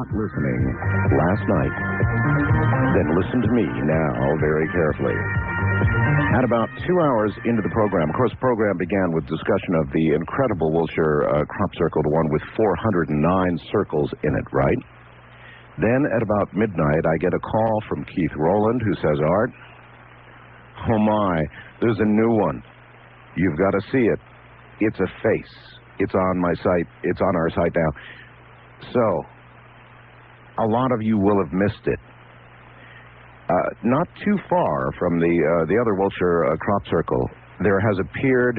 not listening last night, then listen to me now very carefully. At about 2 hours into the program, of course, the program began with discussion of the incredible Wilshire crop circle, the one with 409 circles in it, right? Then at about midnight, I get a call from Keith Rowland, who says, Art, oh my, there's a new one. You've got to see it. It's a face. It's on my site. It's on our site now. So, a lot of you will have missed it. Not too far from the other Wilshire crop circle, there has appeared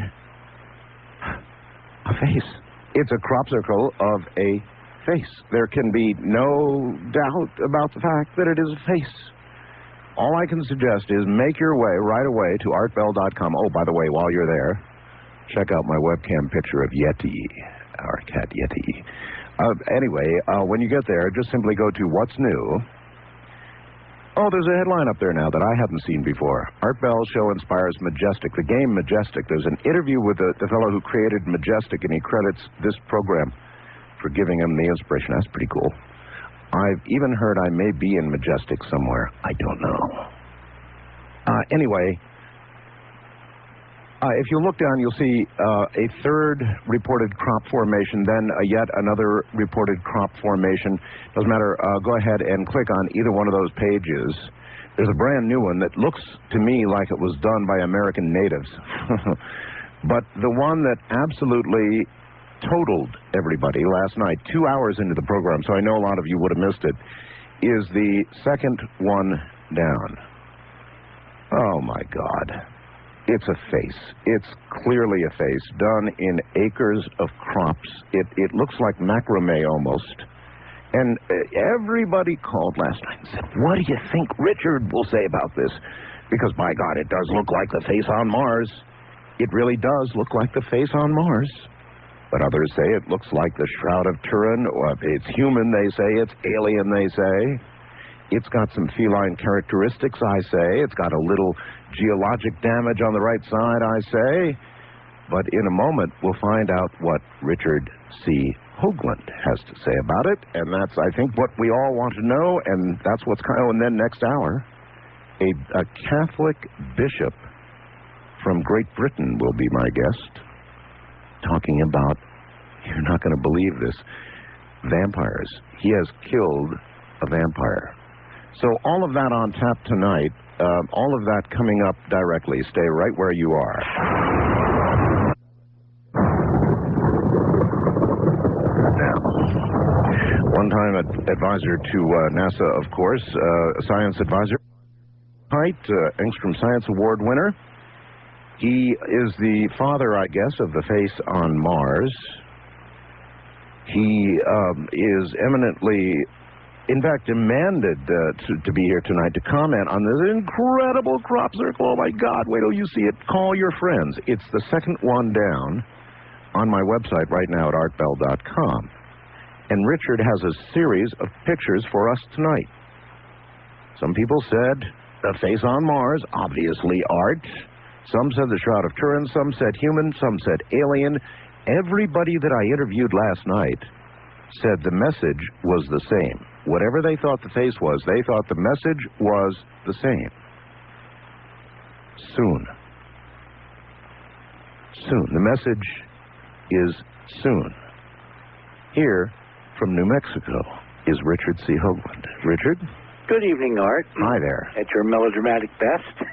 a face. It's a crop circle of a face. There can be no doubt about the fact that it is a face. All I can suggest is make your way right away to artbell.com. Oh, by the way, while you're there, check out my webcam picture of Yeti, our cat Yeti. Anyway, when you get there, just simply go to What's New. Oh, there's a headline up there now that I haven't seen before. Art Bell's show inspires Majestic, the game Majestic. There's an interview with the fellow who created Majestic, and he credits this program for giving him the inspiration. That's pretty cool. I've even heard I may be in Majestic somewhere. I don't know. Anyway, if you look down, you'll see a third reported crop formation, then yet another reported crop formation. Doesn't matter. Go ahead and click on either one of those pages. There's a brand new one that looks to me like it was done by American natives. But the one that absolutely totaled everybody last night, 2 hours into the program, so I know a lot of you would have missed it, is the second one down. Oh, my God. It's a face. It's clearly a face done in acres of crops. It looks like macrame almost. And everybody called last night and said, what do you think Richard will say about this? Because, by God, it does look like the face on Mars. It really does look like the face on Mars. But others say it looks like the Shroud of Turin, or it's human, they say. It's alien, they say. It's got some feline characteristics, I say. It's got a little geologic damage on the right side, I say. But in a moment, we'll find out what Richard C. Hoagland has to say about it. And that's, I think, what we all want to know. And that's what's kind of... And then next hour, a Catholic bishop from Great Britain will be my guest, talking about, you're not going to believe this, vampires. He has killed a vampire. So all of that on tap tonight, all of that coming up directly. Stay right where you are. Now, one-time advisor to NASA, of course, science advisor, Engstrom Science Award winner. He is the father, I guess, of the face on Mars. He is eminently... in fact, demanded to be here tonight to comment on this incredible crop circle. Oh, my God, wait till you see it. Call your friends. It's the second one down on my website right now at artbell.com. And Richard has a series of pictures for us tonight. Some people said the face on Mars, obviously art. Some said the Shroud of Turin. Some said human. Some said alien. Everybody that I interviewed last night said the message was the same. Whatever they thought the face was, they thought the message was the same. Soon. Soon. The message is soon. Here, from New Mexico, is Richard C. Hoagland. Richard? Good evening, Art. Hi there. At your melodramatic best.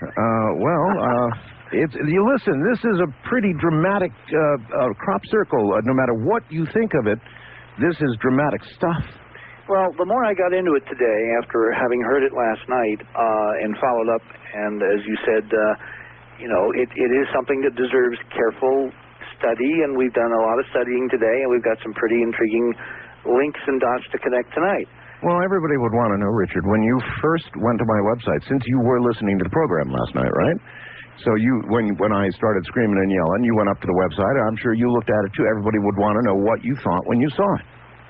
You listen, this is a pretty dramatic crop circle. No matter what you think of it, this is dramatic stuff. Well, the more I got into it today, after having heard it last night and followed up, and as you said, it is something that deserves careful study, and we've done a lot of studying today, and we've got some pretty intriguing links and dots to connect tonight. Well, everybody would want to know, Richard, when you first went to my website, since you were listening to the program last night, right? So when I started screaming and yelling, you went up to the website. I'm sure you looked at it, too. Everybody would want to know what you thought when you saw it.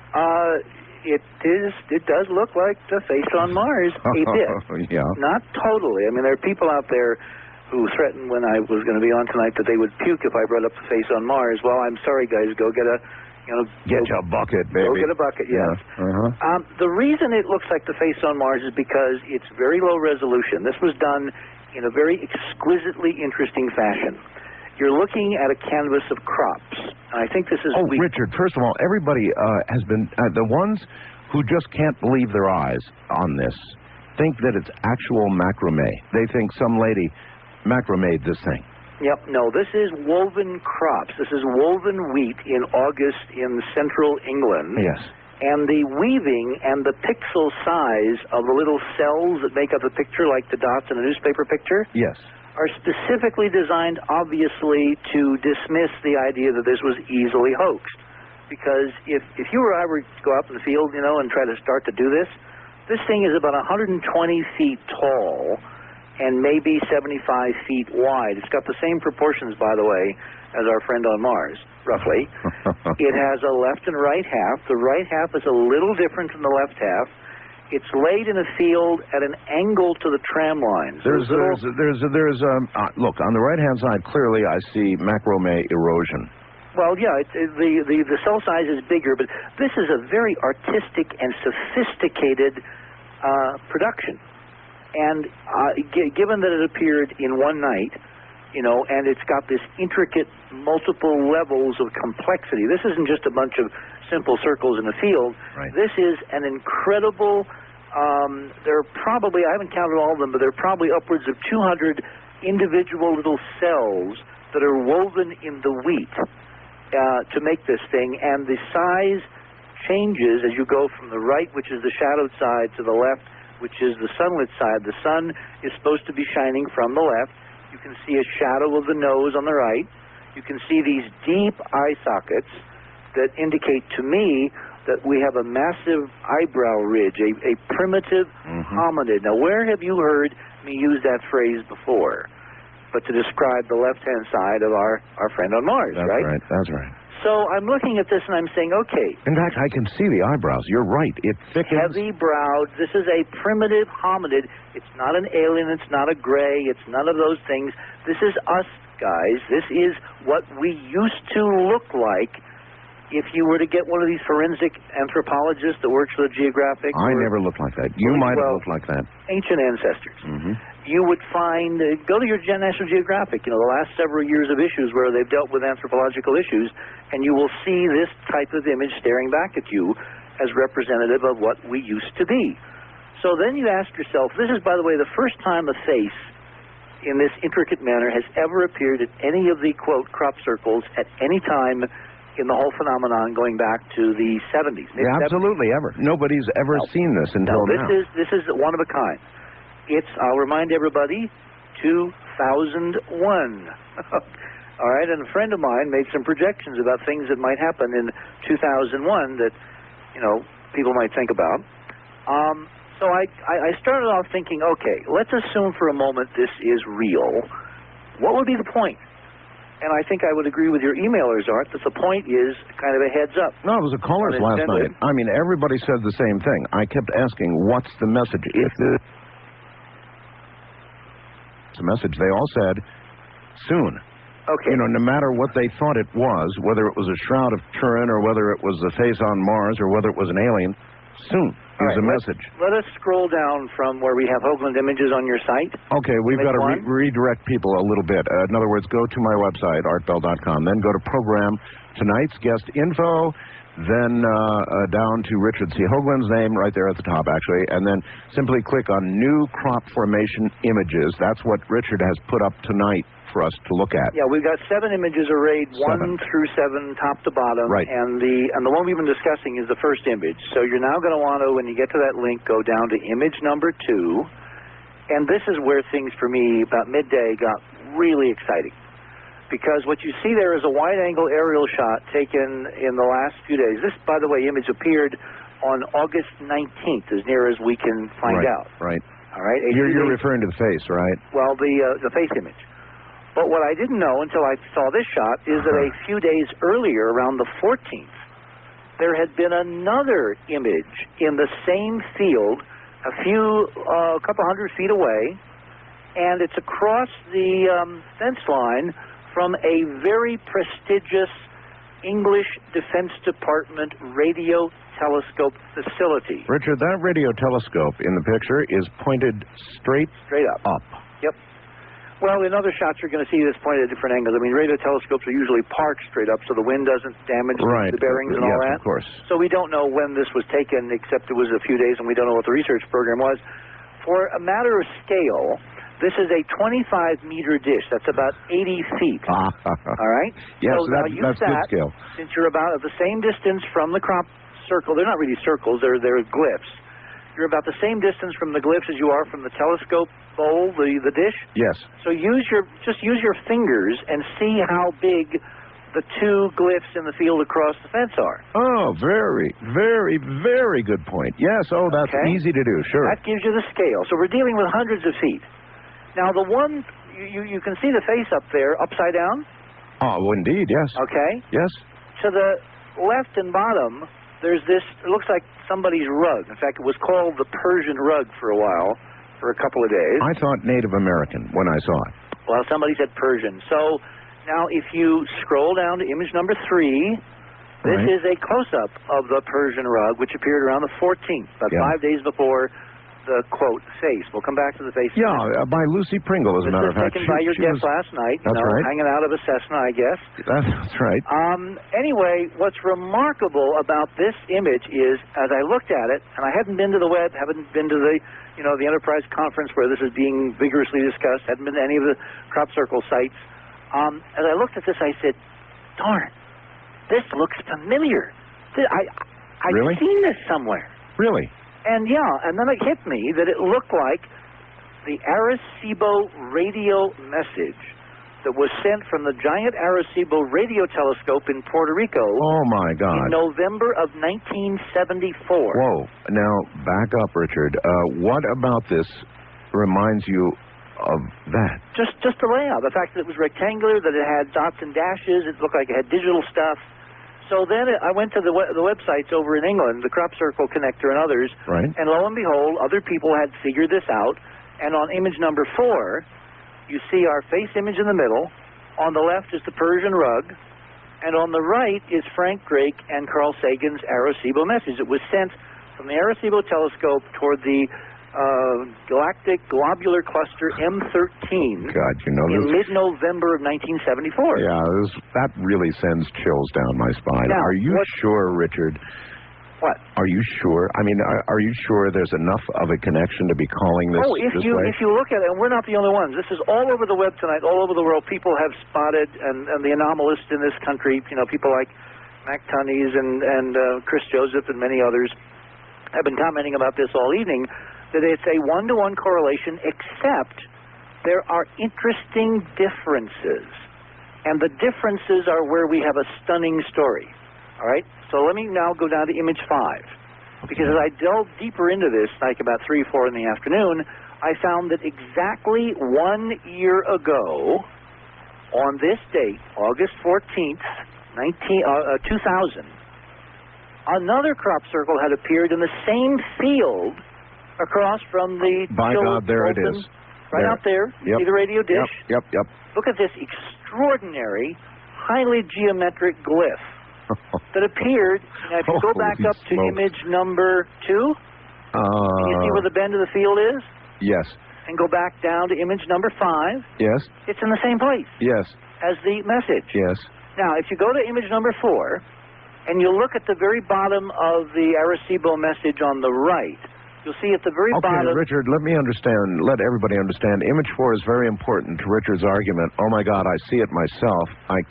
It does look like the face on Mars. A bit. Yeah. Not totally. I mean, there are people out there who threatened when I was going to be on tonight that they would puke if I brought up the face on Mars. Well, I'm sorry, guys. Go get a Get you a bucket, baby. Go get a bucket, yes. Yeah. The reason it looks like the face on Mars is because it's very low resolution. This was done in a very exquisitely interesting fashion. You're looking at a canvas of crops. And I think this is wheat. Richard, first of all, everybody has been, the ones who just can't believe their eyes on this think that it's actual macrame. They think some lady macrame'd this thing. Yep, no, this is woven crops. This is woven wheat in August in central England. Yes. And the weaving and the pixel size of the little cells that make up a picture, like the dots in a newspaper picture, yes, are specifically designed, obviously, to dismiss the idea that this was easily hoaxed. Because if you or I were to go out in the field, and try to start to do this thing is about 120 feet tall and maybe 75 feet wide. It's got the same proportions, by the way, as our friend on Mars, roughly. It has a left and right half. The right half is a little different from the left half. It's laid in a field at an angle to the tram lines. Look, on the right-hand side, clearly I see macrame erosion. Well, yeah, the cell size is bigger, but this is a very artistic and sophisticated production. And given that it appeared in one night, and it's got this intricate multiple levels of complexity. This isn't just a bunch of simple circles in a field. Right. This is an incredible, there are probably, I haven't counted all of them, but there are probably upwards of 200 individual little cells that are woven in the wheat to make this thing. And the size changes as you go from the right, which is the shadowed side, to the left, which is the sunlit side. The sun is supposed to be shining from the left. You can see a shadow of the nose on the right. You can see these deep eye sockets that indicate to me that we have a massive eyebrow ridge, a primitive hominid. Now, where have you heard me use that phrase before? But to describe the left-hand side of our friend on Mars, right? That's right. So I'm looking at this and I'm saying, okay. In fact, I can see the eyebrows. You're right. It thickens. Heavy-browed. This is a primitive hominid. It's not an alien. It's not a gray. It's none of those things. This is us, guys. This is what we used to look like if you were to get one of these forensic anthropologists that works for the Geographic. I never looked like that. You might have looked like that. Ancient ancestors. You would find, go to your National Geographic, the last several years of issues where they've dealt with anthropological issues, and you will see this type of image staring back at you as representative of what we used to be. So then you ask yourself, this is, by the way, the first time a face in this intricate manner has ever appeared at any of the, quote, crop circles at any time in the whole phenomenon going back to the 70s. Yeah, absolutely, ever. Nobody's ever seen this until now. This is one of a kind. It's, I'll remind everybody, 2001. All right, and a friend of mine made some projections about things that might happen in 2001 that, people might think about. So I started off thinking, okay, let's assume for a moment this is real. What would be the point? And I think I would agree with your emailers, Art, that the point is kind of a heads up. No, it was a caller's last night. I mean, everybody said the same thing. I kept asking, what's the message? If the message, they all said, soon. Okay. No matter what they thought it was, whether it was a Shroud of Turin or whether it was the face on Mars or whether it was an alien, soon is a message. Let us scroll down from where we have Hoagland Images on your site. Okay, we've got to redirect people a little bit. In other words, go to my website, artbell.com, then go to program, tonight's guest info, then down to Richard C. Hoagland's name right there at the top, actually, and then simply click on New Crop Formation Images. That's what Richard has put up tonight for us to look at. Yeah, we've got 7 images arrayed, 1 through 7, top to bottom. Right. And the one we've been discussing is the first image. So you're now going to want to, when you get to that link, go down to image number 2. And this is where things for me, about midday, got really exciting. Because what you see there is a wide-angle aerial shot taken in the last few days. This, by the way, image appeared on August 19th, as near as we can find out. Right. All right. You're referring to the face, right? Well, the face image. But what I didn't know until I saw this shot is that a few days earlier, around the 14th, there had been another image in the same field, a couple hundred feet away, and it's across the fence line from a very prestigious English Defense Department radio telescope facility. Richard, that radio telescope in the picture is pointed straight up. Yep. Well, in other shots, you're going to see this pointed at different angles. I mean, radio telescopes are usually parked straight up so the wind doesn't damage the bearings and all that. Of course. So we don't know when this was taken, except it was a few days, and we don't know what the research program was. For a matter of scale, this is a 25-meter dish. That's about 80 feet. All right? Yes, so that's good scale. Since you're about at the same distance from the crop circle, they're not really circles, they're glyphs. You're about the same distance from the glyphs as you are from the telescope bowl, the dish. Yes. So just use your fingers and see how big the two glyphs in the field across the fence are. Oh, very, very, very good point. Yes, that's easy to do, sure. That gives you the scale. So we're dealing with hundreds of feet. Now, the one, you can see the face up there, upside down? Oh, indeed, yes. Okay. Yes. To the left and bottom, there's this, it looks like somebody's rug. In fact, it was called the Persian rug for a while, for a couple of days. I thought Native American when I saw it. Well, somebody said Persian. So now if you scroll down to image number 3, this is a close-up of the Persian rug, which appeared around the 14th, about 5 days before the, quote, face. We'll come back to the face. Yeah, by Lucy Pringle, as a matter of fact. This was taken by your guest last night. That's right. Hanging out of a Cessna, I guess. That's right. Anyway, what's remarkable about this image is, as I looked at it, and I hadn't been to the web, haven't been to the, the Enterprise conference where this is being vigorously discussed, hadn't been to any of the crop circle sites. As I looked at this, I said, darn, this looks familiar. I've Really? seen this somewhere. Really? And and then it hit me that it looked like the Arecibo radio message that was sent from the giant Arecibo radio telescope in Puerto Rico. Oh, my God. In November of 1974. Whoa. Now, back up, Richard. What about this reminds you of that? Just the layout. The fact that it was rectangular, that it had dots and dashes. It looked like it had digital stuff. So then I went to the websites over in England, the Crop Circle Connector and others, and lo and behold, other people had figured this out. And on image number 4, you see our face image in the middle. On the left is the Persian rug. And on the right is Frank Drake and Carl Sagan's Arecibo message. It was sent from the Arecibo telescope toward the Galactic Globular Cluster M13 God, in mid-November of 1974. Yeah, that really sends chills down my spine. Now, are you sure, Richard? What? Are you sure? I mean, are you sure there's enough of a connection to be calling this this way? If you look at it, and we're not the only ones. This is all over the web tonight, all over the world. People have spotted, and the anomalists in this country, people like Mac Tunnies and Chris Joseph and many others have been commenting about this all evening, that it's a one-to-one correlation, except there are interesting differences. And the differences are where we have a stunning story. All right? So let me now go down to image 5. Because as I delved deeper into this, like about 3 or 4 in the afternoon, I found that exactly 1 year ago, on this date, August 14th, 2000, another crop circle had appeared in the same field across from the... By God, there it is. Right out there. You see the radio dish? Yep. Look at this extraordinary, highly geometric glyph that appeared. Now, if you go back up to image number 2, can you see where the bend of the field is? Yes. And go back down to image number 5. Yes. It's in the same place. Yes. As the message. Yes. Now, if you go to image number 4, and you look at the very bottom of the Arecibo message on the right, you'll see at the very bottom... Okay, Richard, let everybody understand. Image 4 is very important to Richard's argument. Oh, my God, I see it myself.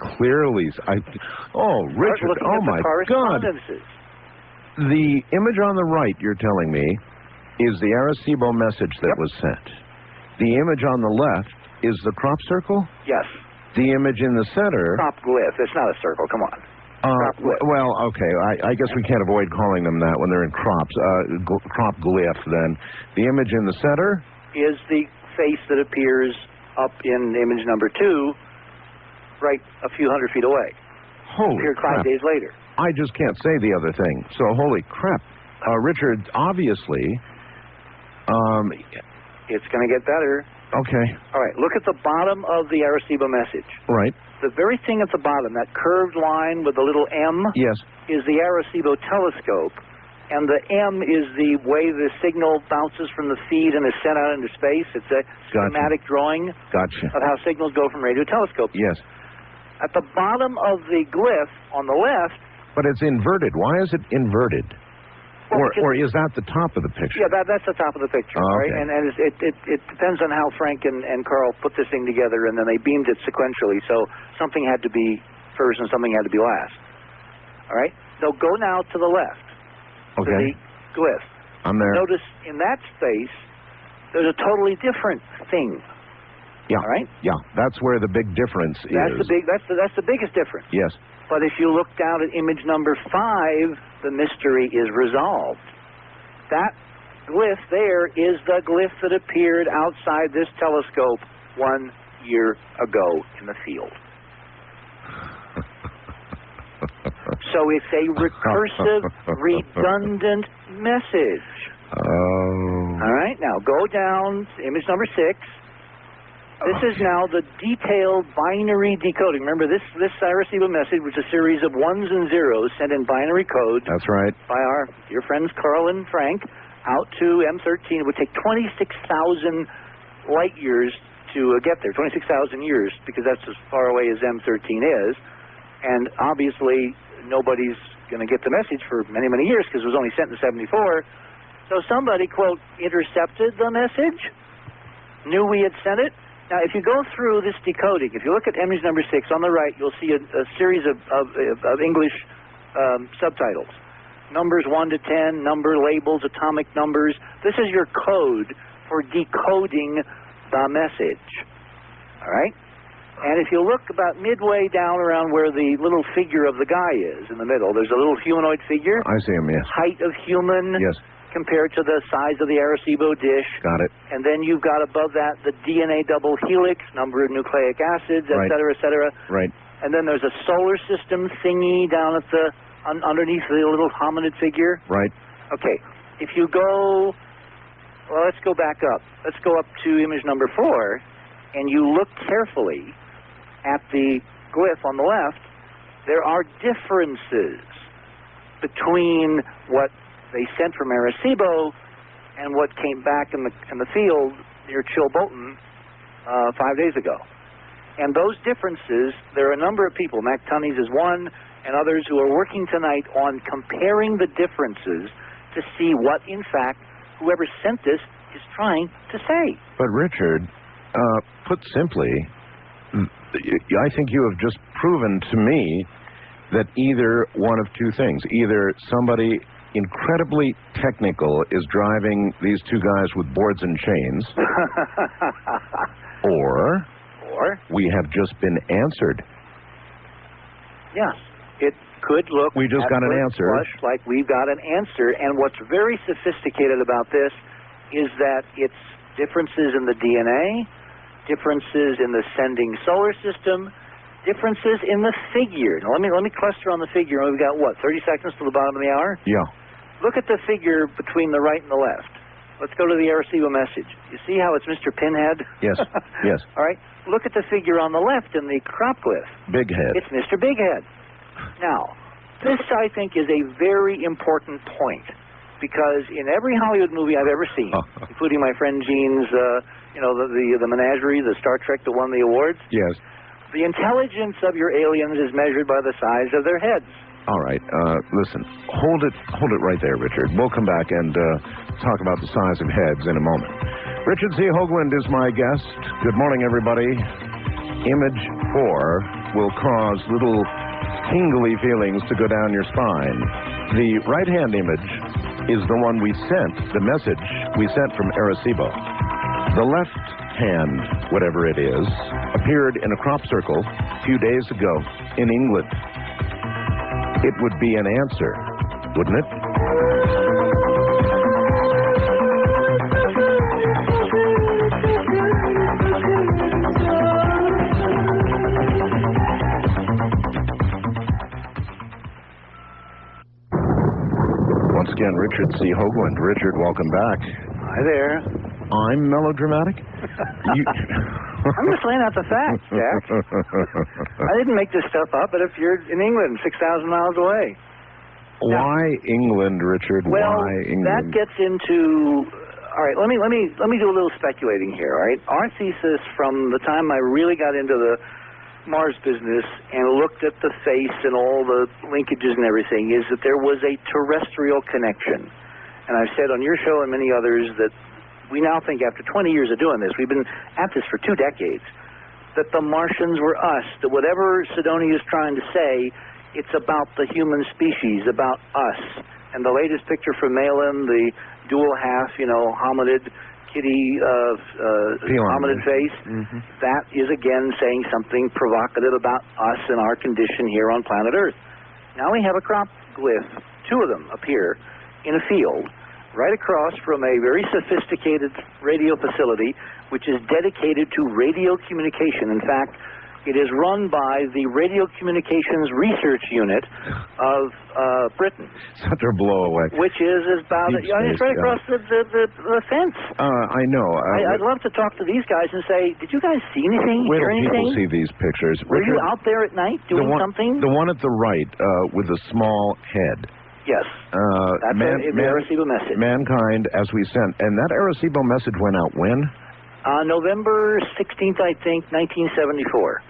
Richard, oh, my God. The image on the right, you're telling me, is the Arecibo message that was sent. The image on the left is the crop circle? Yes. The image in the center... Crop glyph. It's not a circle. Come on. Well, okay. I guess we can't avoid calling them that when they're in crops. Crop glyph, then. The image in the center? Is the face that appears up in image number 2, right a few hundred feet away. Holy appeared crap. 5 days later. I just can't say the other thing. So, holy crap. Richard, obviously... it's going to get better. Okay. All right, look at the bottom of the Arecibo message. Right. The very thing at the bottom, that curved line with the little M, Yes. is the Arecibo telescope, and the M is the way the signal bounces from the feed and is sent out into space. It's a schematic drawing Gotcha. of how signals go from radio telescopes. Yes. At the bottom of the glyph on the left... But it's inverted. Why is it inverted? Well, or is that the top of the picture? Yeah, that's the top of the picture, Oh, okay. right? And it depends on how Frank and Carl put this thing together, and then they beamed it sequentially, so something had to be first and something had to be last. All right? So go now to the left, to the glyph. I'm there. Notice in that space, there's a totally different thing. Yeah. All right? Yeah, that's where the big difference is. That's the biggest difference. Yes. But if you look down at image number 5, the mystery is resolved. That glyph there is the glyph that appeared outside this telescope 1 year ago in the field. So it's a recursive, redundant message. Oh. All right, now go down to image number 6. This is now the detailed binary decoding. Remember, this Arecibo message was a series of ones and zeros sent in binary code. That's right. By our dear friends Carl and Frank out to M13. It would take 26,000 light years to get there, 26,000 years, because that's as far away as M13 is. And obviously, nobody's going to get the message for many, many years because it was only sent in 74. So somebody, quote, intercepted the message, knew we had sent it. Now, if you go through this decoding, if you look at image number 6 on the right, you'll see a series of English subtitles. Numbers 1 to 10, number labels, atomic numbers. This is your code for decoding the message. All right? And if you look about midway down around where the little figure of the guy is in the middle, there's a little humanoid figure. I see him, yes. Height of human. Yes. Compared to the size of the Arecibo dish. Got it. And then you've got above that the DNA double helix, number of nucleic acids, et cetera, et cetera. Right. And then there's a solar system thingy down at the underneath the little hominid figure. Right. Okay. If you go, well, let's go back up. Let's go up to image number 4, and you look carefully at the glyph on the left. There are differences between what they sent from Arecibo and what came back in the field near Chilbolton 5 days ago. And those differences, there are a number of people, Mac Tunnies is one, and others who are working tonight on comparing the differences to see what, in fact, whoever sent this is trying to say. But Richard, put simply, I think you have just proven to me that either one of two things. Either somebody incredibly technical is driving these two guys with boards and chains, or we have just been answered. Yes, it could look. We just got an answer. Like we've got an answer, and what's very sophisticated about this is that it's differences in the DNA, differences in the sending solar system, differences in the figure. Now let me cluster on the figure. We've got what, 30 seconds to the bottom of the hour? Yeah. Look at the figure between the right and the left. Let's go to the Arecibo message. You see how it's Mr. Pinhead? Yes. Yes. All right. Look at the figure on the left in the crop glyph. Big head. It's Mr. Big Head. Now, this I think is a very important point because in every Hollywood movie I've ever seen, including my friend Gene's, the Menagerie, the Star Trek that won the awards. Yes. The intelligence of your aliens is measured by the size of their heads. All right. Listen, hold it right there, Richard. We'll come back and talk about the size of heads in a moment. Richard C. Hoagland is my guest. Good morning, everybody. Image 4 will cause little tingly feelings to go down your spine. The right-hand image is the one we sent, the message we sent from Arecibo. The left hand, whatever it is, appeared in a crop circle a few days ago in England. It would be an answer, wouldn't it? Once again, Richard C. Hoagland. Richard, welcome back. Hi there. I'm melodramatic? I'm just laying out the facts, Jack. I didn't make this stuff up, but if you're in England, 6,000 miles away. Why England, Richard? Well, Why England? that gets into... All right, let me do a little speculating here, all right? Our thesis from the time I really got into the Mars business and looked at the face and all the linkages and everything is that there was a terrestrial connection. And I've said on your show and many others that we now think after 20 years of doing this, we've been at this for 2 decades, that the Martians were us, that whatever Sidonia is trying to say, it's about the human species, about us. And the latest picture from Malin, the dual half, hominid, kitty, hominid face, that is again saying something provocative about us and our condition here on planet Earth. Now we have a crop glyph. 2 of them appear in a field right across from a very sophisticated radio facility which is dedicated to radio communication. In fact, it is run by the Radio Communications Research Unit of Britain. Such a blow-away. Which is about... it's right across the fence. I know. I'd love to talk to these guys and say, did you guys see anything, hear anything? People see these pictures. Were you out there at night doing something? The one at the right with the small head. Yes. That's the Arecibo message. Mankind, as we sent. And that Arecibo message went out when? November 16th, I think, 1974.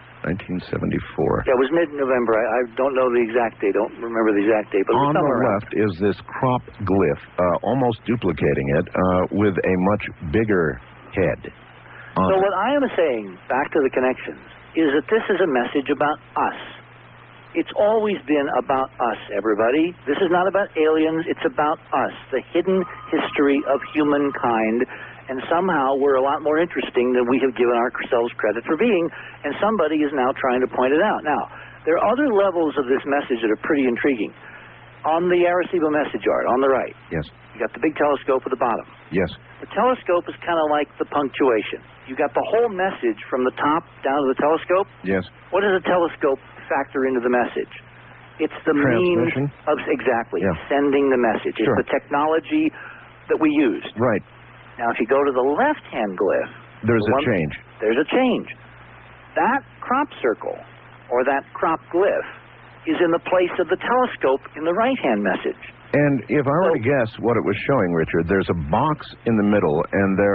1974. Yeah, it was mid-November. I don't know the exact date. Don't remember the exact date. But on the left is this crop glyph, almost duplicating it, with a much bigger head. So what I am saying, back to the connections, is that this is a message about us. It's always been about us, everybody. This is not about aliens. It's about us, the hidden history of humankind. And somehow we're a lot more interesting than we have given ourselves credit for being, and somebody is now trying to point it out. Now, there are other levels of this message that are pretty intriguing. On the Arecibo message art, on the right, yes, you got the big telescope at the bottom. Yes. The telescope is kind of like the punctuation. You got the whole message from the top down to the telescope. Yes. What does a telescope factor into the message? It's the means of, sending the message. Sure. It's the technology that we used. Right. Now, if you go to the left-hand glyph... There's a change. There's a change. That crop circle, or that crop glyph, is in the place of the telescope in the right-hand message. And if I were to guess what it was showing, Richard, there's a box in the middle, and there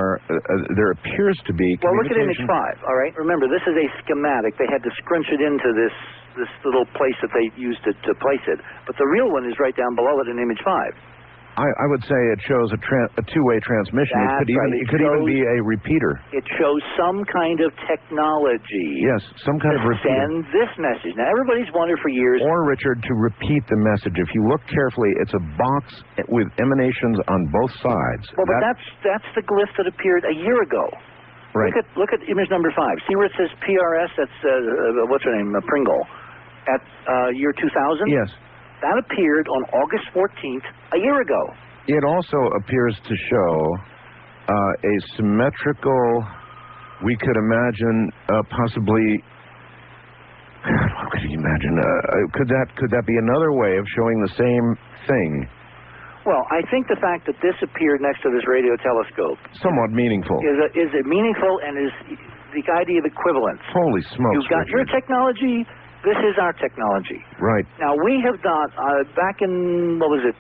appears to be... Well, look at image 5, all right? Remember, this is a schematic. They had to scrunch it into this little place that they used to place it. But the real one is right down below it in image 5. I would say it shows a two-way transmission. That's it could even be a repeater. It shows some kind of technology. Yes, some kind of repeater. Send this message. Now, everybody's wondered for years. Or, Richard, to repeat the message. If you look carefully, it's a box with emanations on both sides. Well, but that's the glyph that appeared a year ago. Right. Look at image number 5. See where it says PRS? That's, what's her name, Pringle, at year 2000? Yes. That appeared on August 14th, a year ago. It also appears to show a symmetrical, we could imagine possibly, what could you imagine? Could that be another way of showing the same thing? Well, I think the fact that this appeared next to this radio telescope... Somewhat meaningful. Is it meaningful and is the idea of equivalence. Holy smokes, You've got your technology... This is our technology. Right. Now, we have got, back in,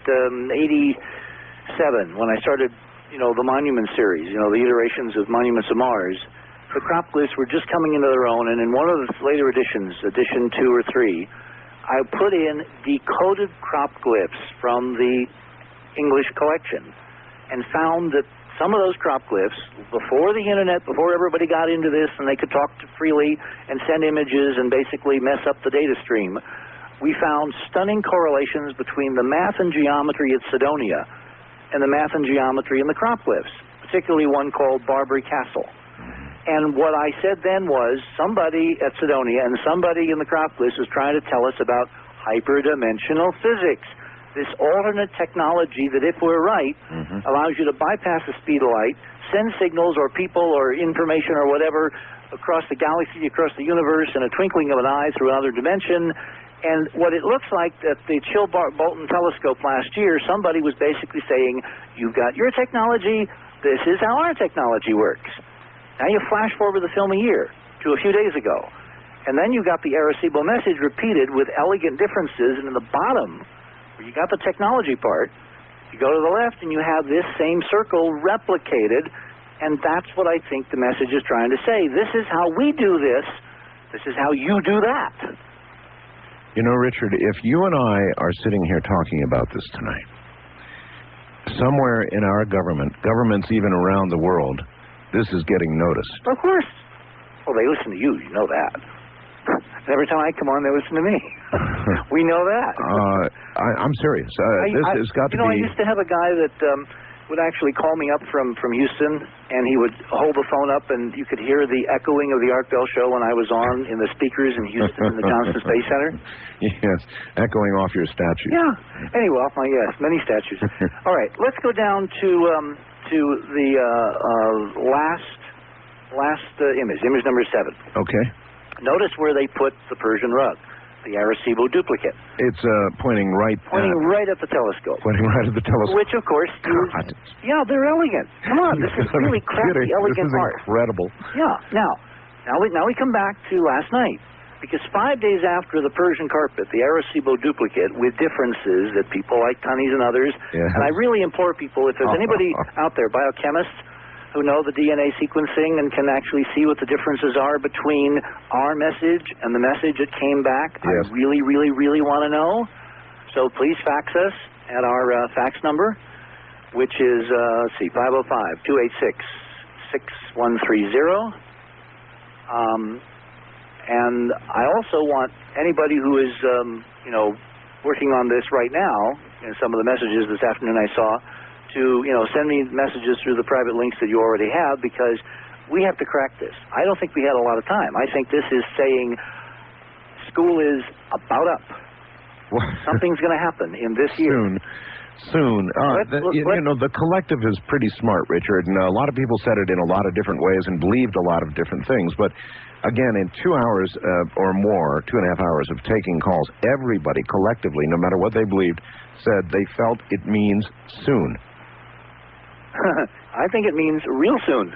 87, when I started, the Monument series, the iterations of Monuments of Mars, the crop glyphs were just coming into their own, and in one of the later editions, edition 2 or 3, I put in decoded crop glyphs from the English collection and found that some of those crop glyphs, before the internet, before everybody got into this and they could talk freely and send images and basically mess up the data stream, we found stunning correlations between the math and geometry at Sidonia and the math and geometry in the crop glyphs, particularly one called Barbary Castle. And what I said then was somebody at Sidonia and somebody in the crop glyphs was trying to tell us about hyperdimensional physics. This alternate technology that, if we're right, allows you to bypass the speed of light, send signals or people or information or whatever across the galaxy, across the universe in a twinkling of an eye through another dimension. And what it looks like at the Chill-Bolton telescope last year, somebody was basically saying, you've got your technology, this is how our technology works. Now you flash forward the film a year to a few days ago, and then you got the Arecibo message repeated with elegant differences, and in the bottom, where you got the technology part, you go to the left and you have this same circle replicated, and that's what I think the message is trying to say. This is how we do this. This is how you do that. You know, Richard, if you and I are sitting here talking about this tonight, somewhere in our governments even around the world, this is getting noticed. Of course. Well, they listen to you. You know that. Every time I come on, they listen to me. We know that. I'm serious. This has got to be... I used to have a guy that would actually call me up from Houston, and he would hold the phone up, and you could hear the echoing of the Art Bell Show when I was on in the speakers in Houston in the Johnson Space Center. Yes, echoing off your statue. Yeah. Anyway, yes, many statues. All right, let's go down to the last image number 7. Okay. Notice where they put the Persian rug, the Arecibo duplicate. It's pointing right at the telescope. Pointing right at the telescope. Which, of course, yeah, they're elegant. Come on, this is really crafty, elegant art. Incredible. Yeah. Now we come back to last night, because 5 days after the Persian carpet, the Arecibo duplicate, with differences that people like Tunnies and others, and I really implore people, if there's anybody out there, biochemists, who know the DNA sequencing and can actually see what the differences are between our message and the message that came back. Yes. I really, really, really want to know. So please fax us at our fax number, which is, 505-286-6130. And I also want anybody who is, working on this right now, and some of the messages this afternoon I saw, to, send me messages through the private links that you already have, because we have to crack this. I don't think we had a lot of time. I think this is saying school is about up. Something's going to happen in this year. Soon. The collective is pretty smart, Richard, and a lot of people said it in a lot of different ways and believed a lot of different things. But again, in 2 hours or more, 2.5 hours of taking calls, everybody collectively, no matter what they believed, said they felt it means soon. I think it means real soon.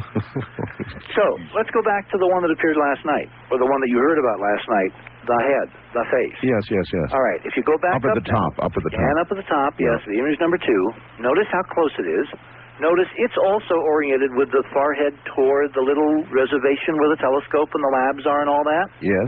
So, let's go back to the one that appeared last night, or the one that you heard about last night, the head, the face. Yes. All right, if you go back up at the top. And up at the top, yes, the image number 2. Notice how close it is. Notice it's also oriented with the far head toward the little reservation where the telescope and the labs are and all that. Yes.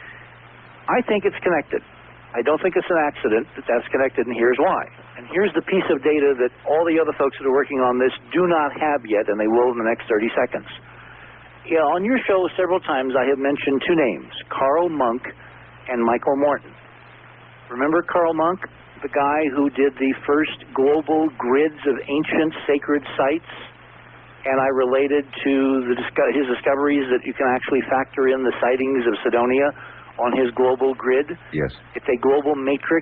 I think it's connected. I don't think it's an accident that that's connected, and here's why. And here's the piece of data that all the other folks that are working on this do not have yet, and they will in the next 30 seconds. Yeah, on your show several times I have mentioned 2 names, Carl Munk and Michael Morton. Remember Carl Munk, the guy who did the first global grids of ancient sacred sites? And I related to his discoveries that you can actually factor in the sightings of Cydonia on his global grid. Yes. It's a global matrix.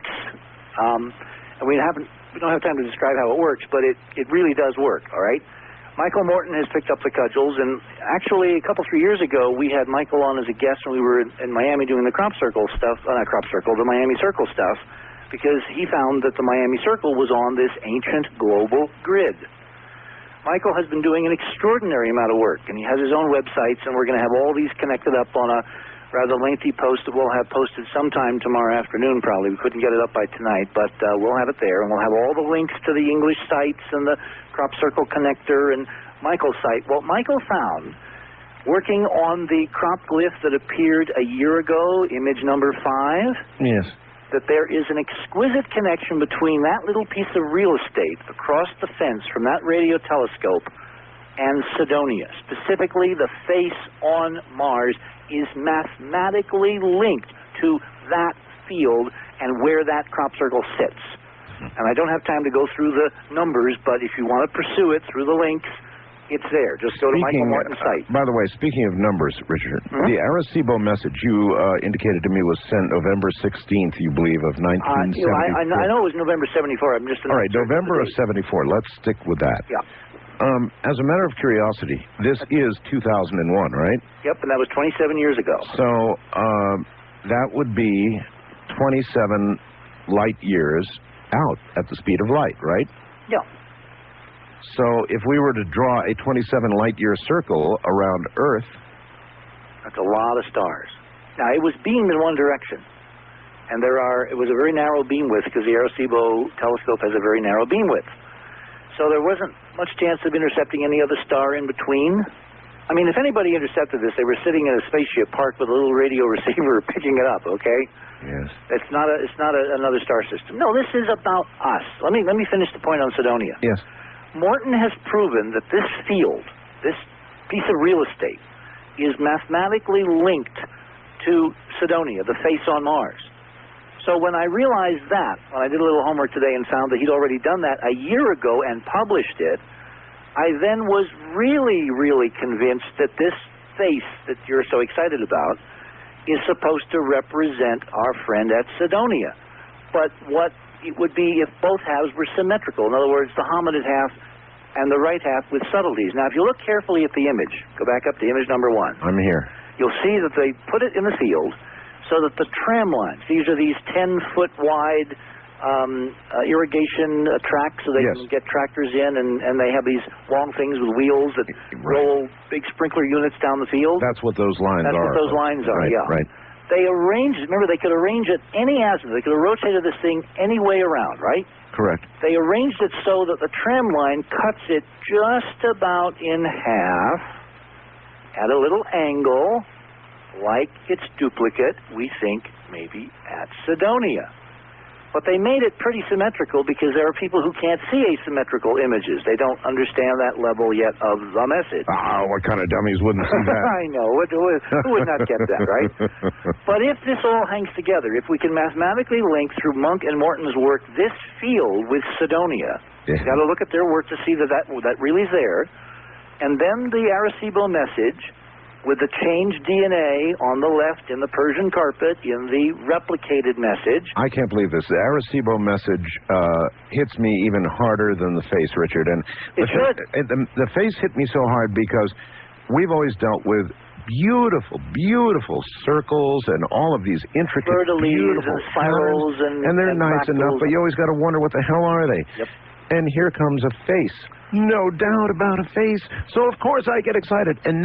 And we don't have time to describe how it works, but it really does work, all right? Michael Morton has picked up the cudgels, and actually a couple, 3 years ago, we had Michael on as a guest when we were in Miami doing the Crop Circle stuff, the Miami Circle stuff, because he found that the Miami Circle was on this ancient global grid. Michael has been doing an extraordinary amount of work, and he has his own websites, and we're going to have all these connected up on a rather lengthy post that we'll have posted sometime tomorrow afternoon, probably. We couldn't get it up by tonight, but we'll have it there, and we'll have all the links to the English sites and the Crop Circle Connector and Michael's site. Well, Michael found, working on the crop glyph that appeared a year ago, image number 5, yes, that there is an exquisite connection between that little piece of real estate across the fence from that radio telescope and Cydonia. Specifically, the face on Mars is mathematically linked to that field and where that crop circle sits. And I don't have time to go through the numbers, but if you want to pursue it through the links, it's there. Just go to Michael Morton's site. By the way, speaking of numbers, Richard, the Arecibo message you indicated to me was sent November 16th, you believe, of 1974. I know it was November 74. I'm just... All right, November of 74. Let's stick with that. Yeah. As a matter of curiosity, this is 2001, right? Yep, and that was 27 years ago. So that would be 27 light years out at the speed of light, right? Yeah. So if we were to draw a 27 light-year circle around Earth... That's a lot of stars. Now, it was beamed in one direction. And it was a very narrow beam width because the Arecibo telescope has a very narrow beam width. So there wasn't much chance of intercepting any other star in between. I mean, if anybody intercepted this, they were sitting in a spaceship parked with a little radio receiver picking it up, okay? Yes. It's not another star system. No, this is about us. Let me finish the point on Cydonia. Yes. Morton has proven that this field, this piece of real estate, is mathematically linked to Cydonia, the face on Mars. So when I realized that, when I did a little homework today and found that he'd already done that a year ago and published it, I then was really, really convinced that this face that you're so excited about is supposed to represent our friend at Cydonia. But what it would be if both halves were symmetrical. In other words, the hominid half and the right half with subtleties. Now, if you look carefully at the image, go back up to image number 1. I'm here. You'll see that they put it in the field so that the tram lines, these are these 10-foot wide irrigation tracks so they can get tractors in, and they have these long things with wheels that roll big sprinkler units down the field. That's what those lines are. That's what those lines are, yeah. Right. They arranged, remember, they could arrange it any azimuth. They could have rotated this thing any way around, right? Correct. They arranged it so that the tram line cuts it just about in half at a little angle, like its duplicate, we think, maybe at Cydonia. But they made it pretty symmetrical because there are people who can't see asymmetrical images. They don't understand that level yet of the message. What kind of dummies wouldn't see that? I know. Who would not get that, right? But if this all hangs together, if we can mathematically link through Monk and Morton's work this field with Cydonia, you've got to look at their work to see that really is there, and then the Arecibo message with the changed DNA on the left in the Persian carpet in the replicated message. I can't believe this. The Arecibo message hits me even harder than the face, Richard. And the face hit me so hard because we've always dealt with beautiful, beautiful circles and all of these intricate, beautiful and spirals and they're nice enough, but you always got to wonder what the hell are they? Yep. And here comes a face. No doubt about a face. So, of course, I get excited. And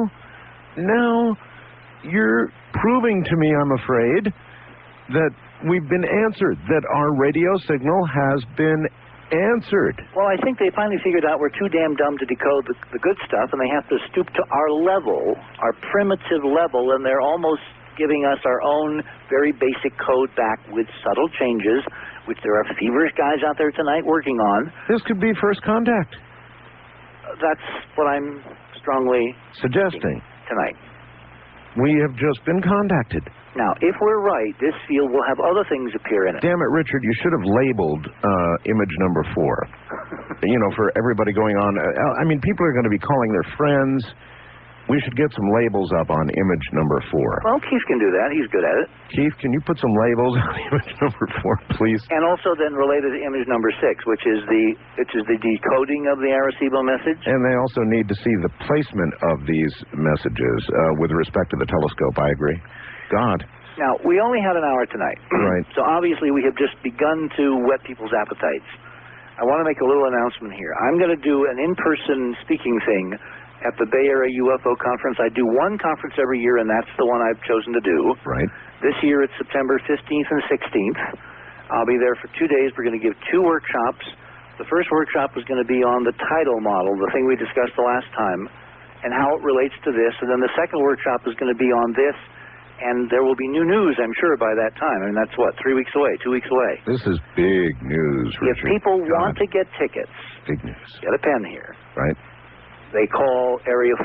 now, you're proving to me, I'm afraid, that we've been answered, that our radio signal has been answered. Well, I think they finally figured out we're too damn dumb to decode the good stuff, and they have to stoop to our level, our primitive level, and they're almost giving us our own very basic code back with subtle changes, which there are feverish guys out there tonight working on. This could be first contact. That's what I'm strongly suggesting tonight. We have just been contacted. Now, if we're right, this field will have other things appear in it. Damn it, Richard, you should have labeled image number 4. You know, for everybody going on. I mean, people are going to be calling their friends. We should get some labels up on image number 4. Well, Keith can do that. He's good at it. Keith, can you put some labels on image number 4, please? And also then related to image number 6, which is the decoding of the Arecibo message. And they also need to see the placement of these messages with respect to the telescope. I agree. God. Now, we only had an hour tonight. Right. So obviously we have just begun to whet people's appetites. I want to make a little announcement here. I'm going to do an in-person speaking thing at the Bay Area UFO Conference. I do one conference every year, and that's the one I've chosen to do. Right. This year it's September 15th and 16th. I'll be there for 2 days. We're going to give 2 workshops. The first workshop is going to be on the tidal model, the thing we discussed the last time, and how it relates to this. And then the second workshop is going to be on this, and there will be new news, I'm sure, by that time. I mean, that's what, 3 weeks away, 2 weeks away. This is big news, Richard. If people want to get tickets, big news. Get a pen here. Right. They call area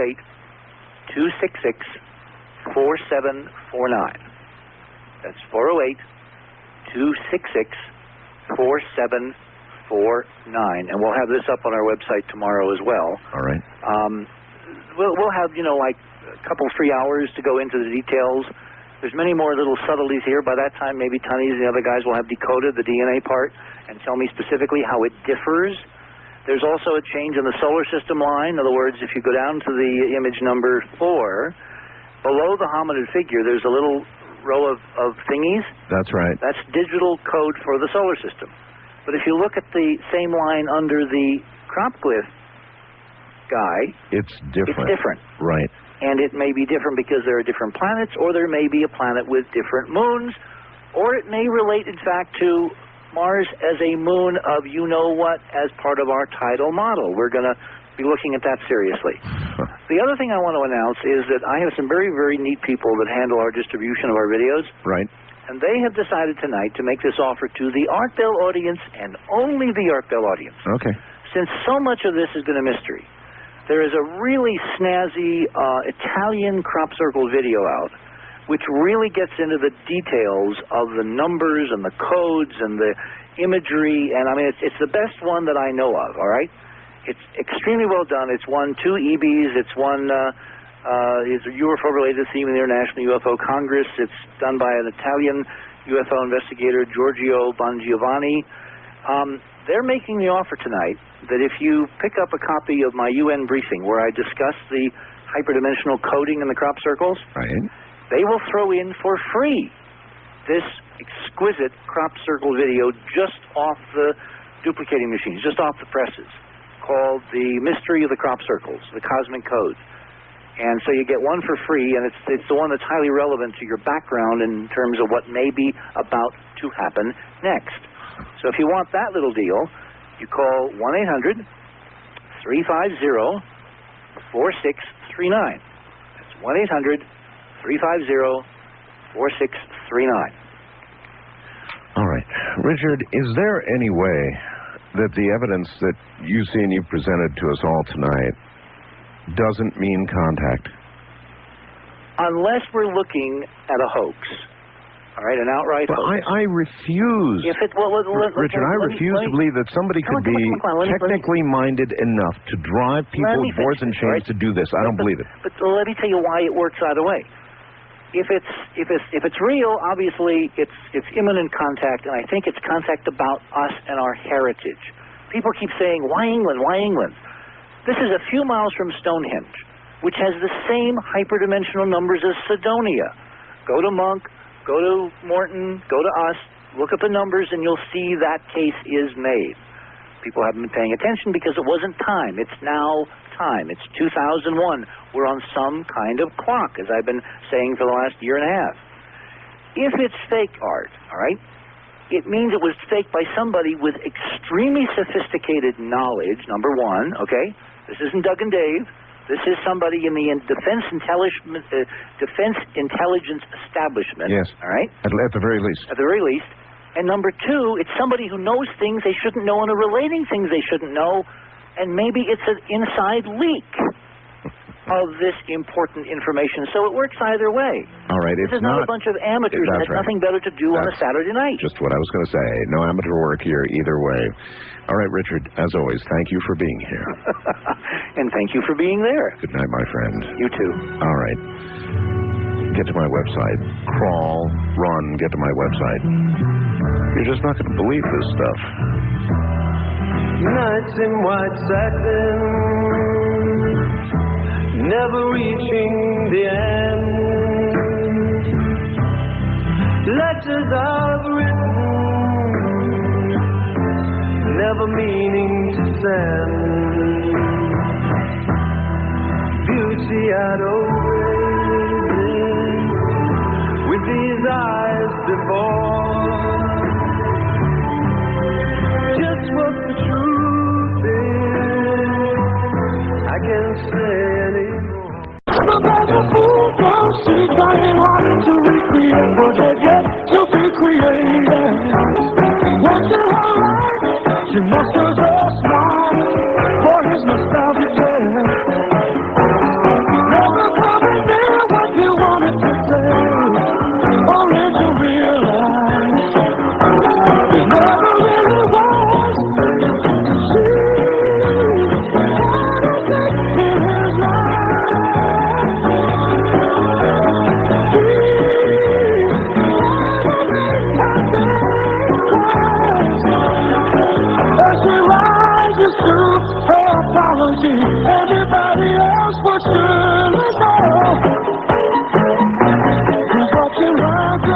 408-266-4749. That's 408-266-4749. And we'll have this up on our website tomorrow as well. All right. We'll have, like a couple free hours to go into the details. There's many more little subtleties here. By that time, maybe Tunney's and the other guys will have decoded the DNA part and tell me specifically how it differs. There's also a change in the solar system line. In other words, if you go down to the image number 4, below the hominid figure, there's a little row of thingies. That's right. That's digital code for the solar system. But if you look at the same line under the Cropglyph guy, It's different. it's different. Right. And it may be different because there are different planets, or there may be a planet with different moons, or it may relate, in fact, to Mars as a moon of you-know-what as part of our tidal model. We're going to be looking at that seriously. The other thing I want to announce is that I have some very, very neat people that handle our distribution of our videos. Right. And they have decided tonight to make this offer to the Art Bell audience and only the Art Bell audience. Okay. Since so much of this has been a mystery, there is a really snazzy Italian crop circle video out, which really gets into the details of the numbers and the codes and the imagery. And I mean, it's the best one that I know of, all right? It's extremely well done. It's won 2 EBs. It's won is a UFO-related theme in the International UFO Congress. It's done by an Italian UFO investigator, Giorgio Bongiovanni. They're making the offer tonight that if you pick up a copy of my UN briefing where I discuss the hyperdimensional coding in the crop circles, Right. they will throw in for free this exquisite crop circle video just off the duplicating machines, just off the presses, called The Mystery of the Crop Circles, the Cosmic Code. And so you get one for free, and it's the one that's highly relevant to your background in terms of what may be about to happen next. So if you want that little deal, you call 1-800-350-4639. That's 1-800-350-4639. All right. Richard, is there any way that the evidence that you see and you've presented to us all tonight doesn't mean contact? Unless we're looking at a hoax. All right, an outright Well, hoax. I refuse. If it, well, Richard, I refuse to believe that somebody could be technically minded enough to drive people with boards and chains to do this. I don't believe it. But let me tell you why it works either way. If it's real, obviously it's imminent contact, and I think it's contact about us and our heritage. People keep saying, "Why England? Why England?" This is a few miles from Stonehenge, which has the same hyperdimensional numbers as Cydonia. Go to Monk, go to Morton, go to us, look up the numbers, and you'll see that case is made. People haven't been paying attention because it wasn't time. It's now time. It's 2001. We're on some kind of clock, as I've been saying for the last year and a half. If it's fake art, all right, it means it was faked by somebody with extremely sophisticated knowledge, number one, okay? This isn't Doug and Dave. This is somebody in the defense intelligence establishment. Yes. All right? At the very least. At the very least. And number two, it's somebody who knows things they shouldn't know and are relating things they shouldn't know. And maybe it's an inside leak of this important information. So it works either way. All right. This is not a bunch of amateurs that had nothing better to do on a Saturday night. Just what I was going to say. No amateur work here either way. All right, Richard, as always, thank you for being here. And thank you for being there. Good night, my friend. You too. All right. Get to my website. Crawl, run, get to my website. You're just not going to believe this stuff. Nights in white satin, never reaching the end. Letters I've written, never meaning to send. Beauty I'd always been with these eyes before. Just what the truth is, I can't say anymore. The fool from sea trying hard to recreate, but they're yet to be created. Watching her life, she musters a smile for his nostalgic tale. Never coming near what you wanted to say, only to realize it never really was. Everybody else was still involved. He's watching her go.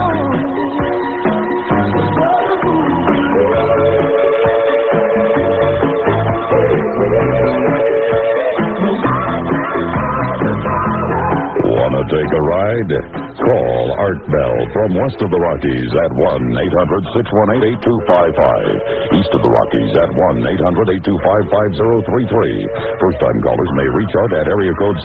take a ride? Call Art Bell from west of the Rockies at 1-800-618-8255. East of the Rockies at 1-800-825-5033. First-time callers may reach Art at area code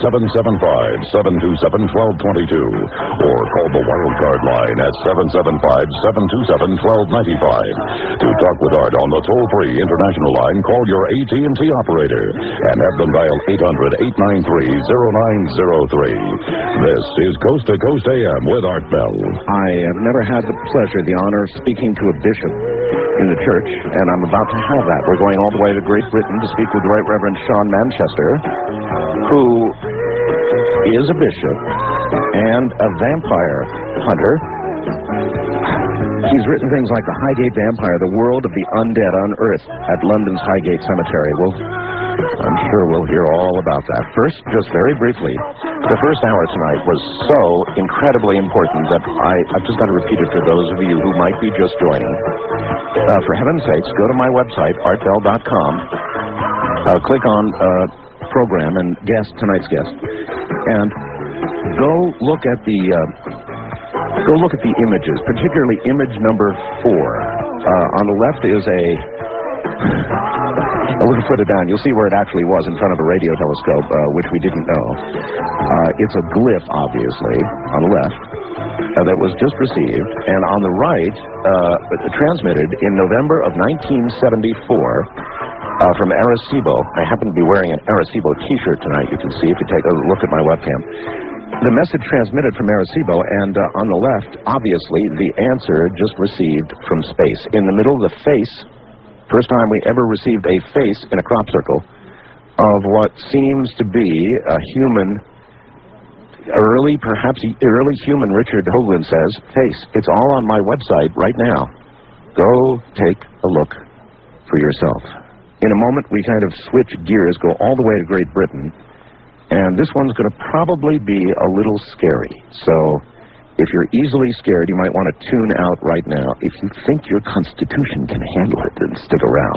775-727-1222 or call the wildcard line at 775-727-1295. To talk with Art on the toll-free international line, call your AT&T operator and have them dial 800-893-0903. This is Coast to Coast AM with Art Bell. I have never had the pleasure, the honor of speaking to a bishop in the church, and I'm about to have that. We're going all the way to Great Britain to speak with the Right Reverend Sean Manchester, who is a bishop and a vampire hunter. He's written things like The Highgate Vampire, The World of the Undead Unearthed at London's Highgate Cemetery. Well, I'm sure we'll hear all about that. First, just very briefly, the first hour tonight was so incredibly important that I've just got to repeat it for those of you who might be just joining. For heaven's sakes, go to my website, artbell.com, click on program and tonight's guest, and go look at the images, particularly image number 4. On the left is a little further down, you'll see where it actually was in front of a radio telescope, which we didn't know. It's a glyph, obviously, on the left, that was just received, and on the right, transmitted in November of 1974 from Arecibo. I happen to be wearing an Arecibo t-shirt tonight, you can see if you take a look at my webcam. The message transmitted from Arecibo, and on the left, obviously, the answer just received from space. In the middle of the face, first time we ever received a face in a crop circle of what seems to be a human, perhaps early human, Richard Hoagland says, face. It's all on my website right now. Go take a look for yourself. In a moment, we kind of switch gears, go all the way to Great Britain, and this one's going to probably be a little scary. So if you're easily scared, you might want to tune out right now. If you think your constitution can handle it, then stick around.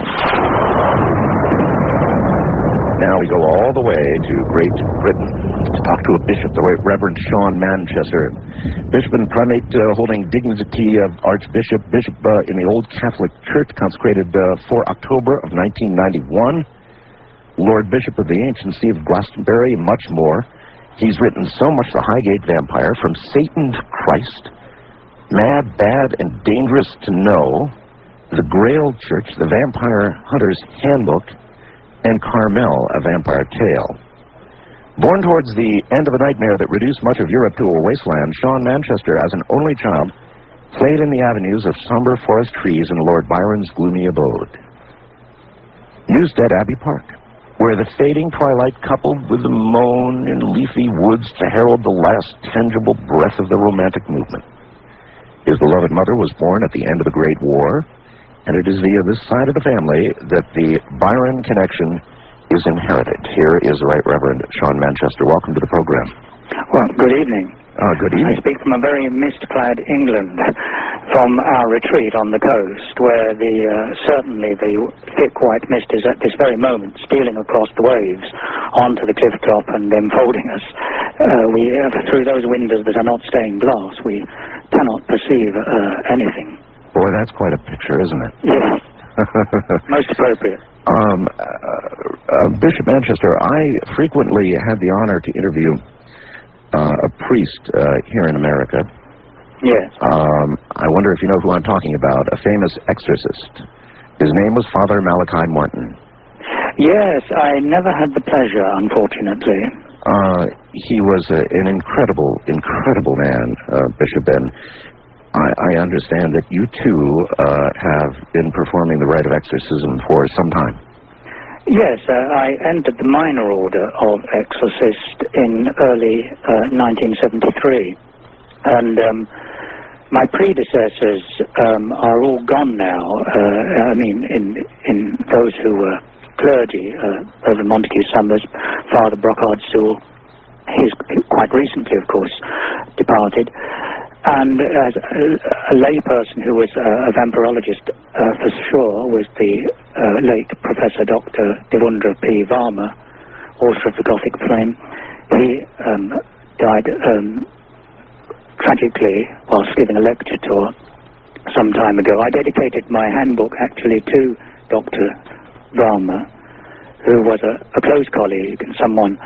Now we go all the way to Great Britain to talk to a bishop, the Right Reverend Sean Manchester. Bishop and primate holding dignity of Archbishop, bishop in the Old Catholic Church, consecrated 4 October of 1991. Lord Bishop of the Ancient See of Glastonbury, and much more. He's written so much. The Highgate Vampire, From Satan to Christ, Mad, Bad, and Dangerous to Know, The Grail Church, The Vampire Hunter's Handbook, and Carmel, A Vampire Tale. Born towards the end of a nightmare that reduced much of Europe to a wasteland, Sean Manchester, as an only child, played in the avenues of somber forest trees in Lord Byron's gloomy abode. Newstead Abbey Park, where the fading twilight coupled with the moan in leafy woods to herald the last tangible breath of the Romantic movement. His beloved mother was born at the end of the Great War, and it is via this side of the family that the Byron connection is inherited. Here is the Right Reverend Sean Manchester. Welcome to the program. Well, good evening. Good evening. I speak from a very mist-clad England, from our retreat on the coast, where certainly the thick white mist is at this very moment stealing across the waves onto the cliff top and enfolding us. Through those windows that are not stained glass, we cannot perceive anything. Boy, that's quite a picture, isn't it? Yes. Most appropriate. Bishop Manchester, I frequently had the honor to interview a priest here in America. Yes. I wonder if you know who I'm talking about, a famous exorcist. His name was Father Malachi Martin. Yes, I never had the pleasure, unfortunately. He was an incredible man, Bishop, and I understand that you too have been performing the rite of exorcism for some time. Yes, I entered the minor order of exorcist in early 1973, and my predecessors are all gone now. I mean, in those who were clergy, Reverend Montague Summers, Father Brockhard Sewell, he's quite recently, of course, departed. And as a layperson who was a vampirologist for sure was the late Professor Dr. Devendra P. Varma, author of The Gothic Flame. He died tragically whilst giving a lecture tour some time ago. I dedicated my handbook actually to Dr. Varma, who was a close colleague and someone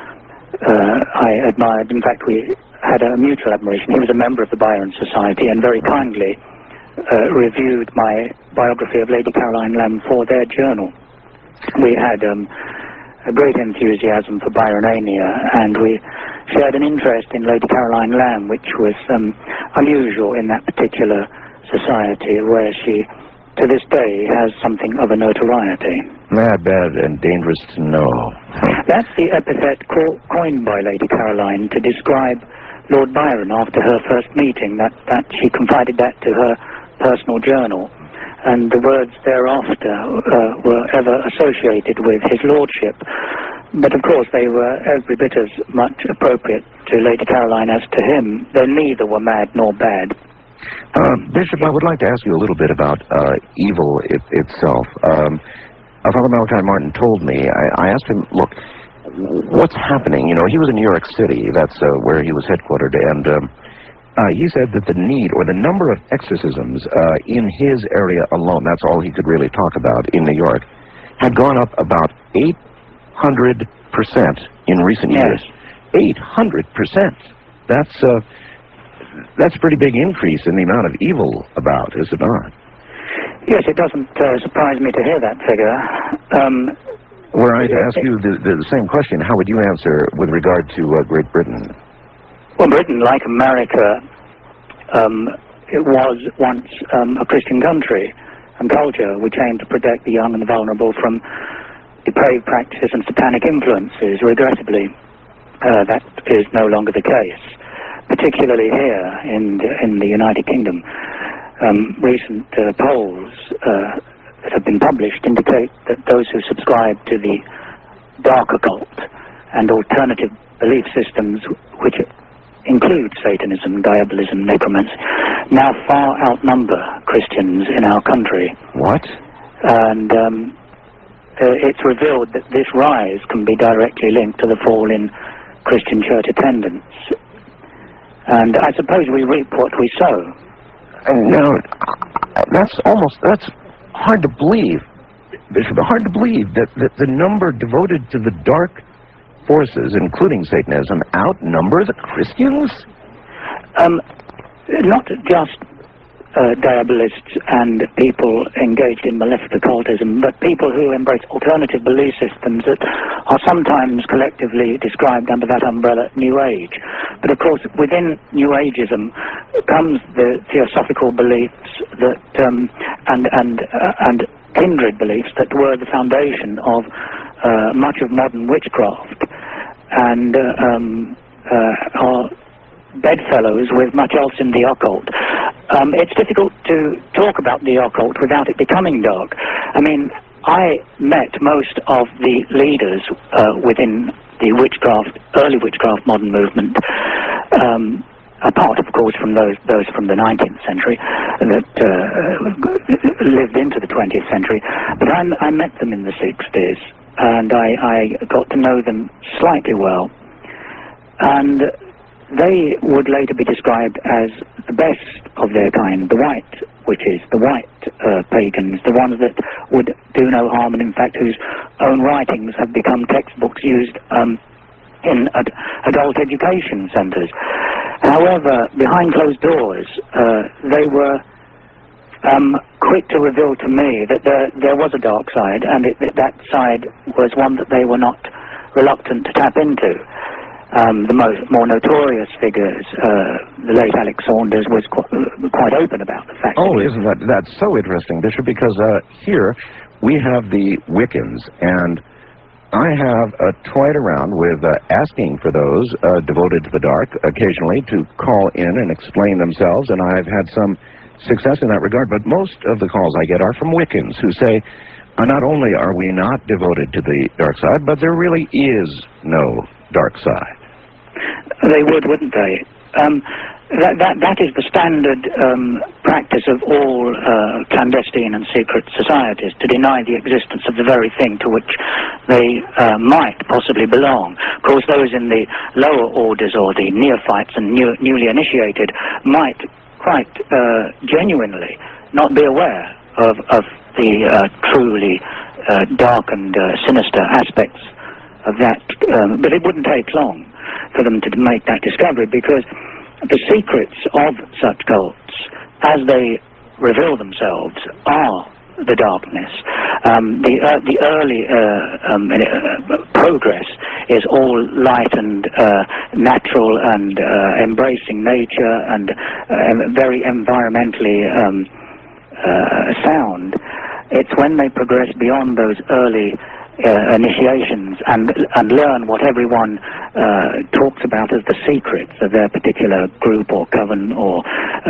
I admired. In fact, we had a mutual admiration. He was a member of the Byron Society and very kindly reviewed my biography of Lady Caroline Lamb for their journal. We had a great enthusiasm for Byronania, and we shared an interest in Lady Caroline Lamb, which was unusual in that particular society, where she, to this day, has something of a notoriety. Mad, bad, and dangerous to know. That's the epithet coined by Lady Caroline to describe Lord Byron after her first meeting, that she confided that to her personal journal, and the words thereafter were ever associated with his lordship. But of course they were every bit as much appropriate to Lady Caroline as to him. They neither were mad nor bad. Bishop, I would like to ask you a little bit about evil itself. Father Malachi Martin told me, I asked him, look, what's happening? You know, he was in New York City, that's where he was headquartered, and he said that the need or the number of exorcisms in his area alone, that's all he could really talk about in New York, had gone up about 800% in recent years. 800%. That's a pretty big increase in the amount of evil about, is it not? Yes, it doesn't surprise me to hear that figure. Were I to ask you the same question, how would you answer with regard to Great Britain? Well, Britain, like America, it was once a Christian country and culture which aimed to protect the young and the vulnerable from depraved practices and satanic influences. Regrettably, that is no longer the case, particularly here in the United Kingdom. Recent polls that have been published indicate that those who subscribe to the dark occult and alternative belief systems, which include Satanism, diabolism, necromancy, now far outnumber Christians in our country. What? And it's revealed that this rise can be directly linked to the fall in Christian church attendance. And I suppose we reap what we sow. No, that's hard to believe, Bishop, hard to believe that the number devoted to the dark forces, including Satanism, outnumber the Christians? Not just diabolists and people engaged in malefic occultism, but people who embrace alternative belief systems that are sometimes collectively described under that umbrella New Age. But of course, within New Ageism comes the theosophical beliefs that and kindred beliefs that were the foundation of much of modern witchcraft, and are bedfellows with much else in the occult. It's difficult to talk about the occult without it becoming dark. I mean, I met most of the leaders within the early witchcraft modern movement, apart, of course, from those from the 19th century that lived into the 20th century. But I met them in the 60s, and I got to know them slightly well. And they would later be described as the best of their kind, the white witches, the white pagans, the ones that would do no harm, and in fact whose own writings have become textbooks used in adult education centres. However, behind closed doors, they were quick to reveal to me that there was a dark side, and that side was one that they were not reluctant to tap into. The more notorious figures, the late Alex Saunders, was quite open about the fact. Oh, isn't that's so interesting, Bishop? Because here we have the Wiccans, and I have toyed around with asking for those devoted to the dark occasionally to call in and explain themselves, and I've had some success in that regard. But most of the calls I get are from Wiccans who say, not only are we not devoted to the dark side, but there really is no dark side. They would, wouldn't they? That is the standard practice of all clandestine and secret societies, to deny the existence of the very thing to which they might possibly belong. Of course, those in the lower orders or the neophytes and newly initiated might quite genuinely not be aware of the truly dark and sinister aspects of that, but it wouldn't take long for them to make that discovery, because the secrets of such cults, as they reveal themselves, are the darkness. The early progress is all light and natural and embracing nature and very environmentally sound. It's when they progress beyond those early initiations and learn what everyone talks about as the secrets of their particular group or coven or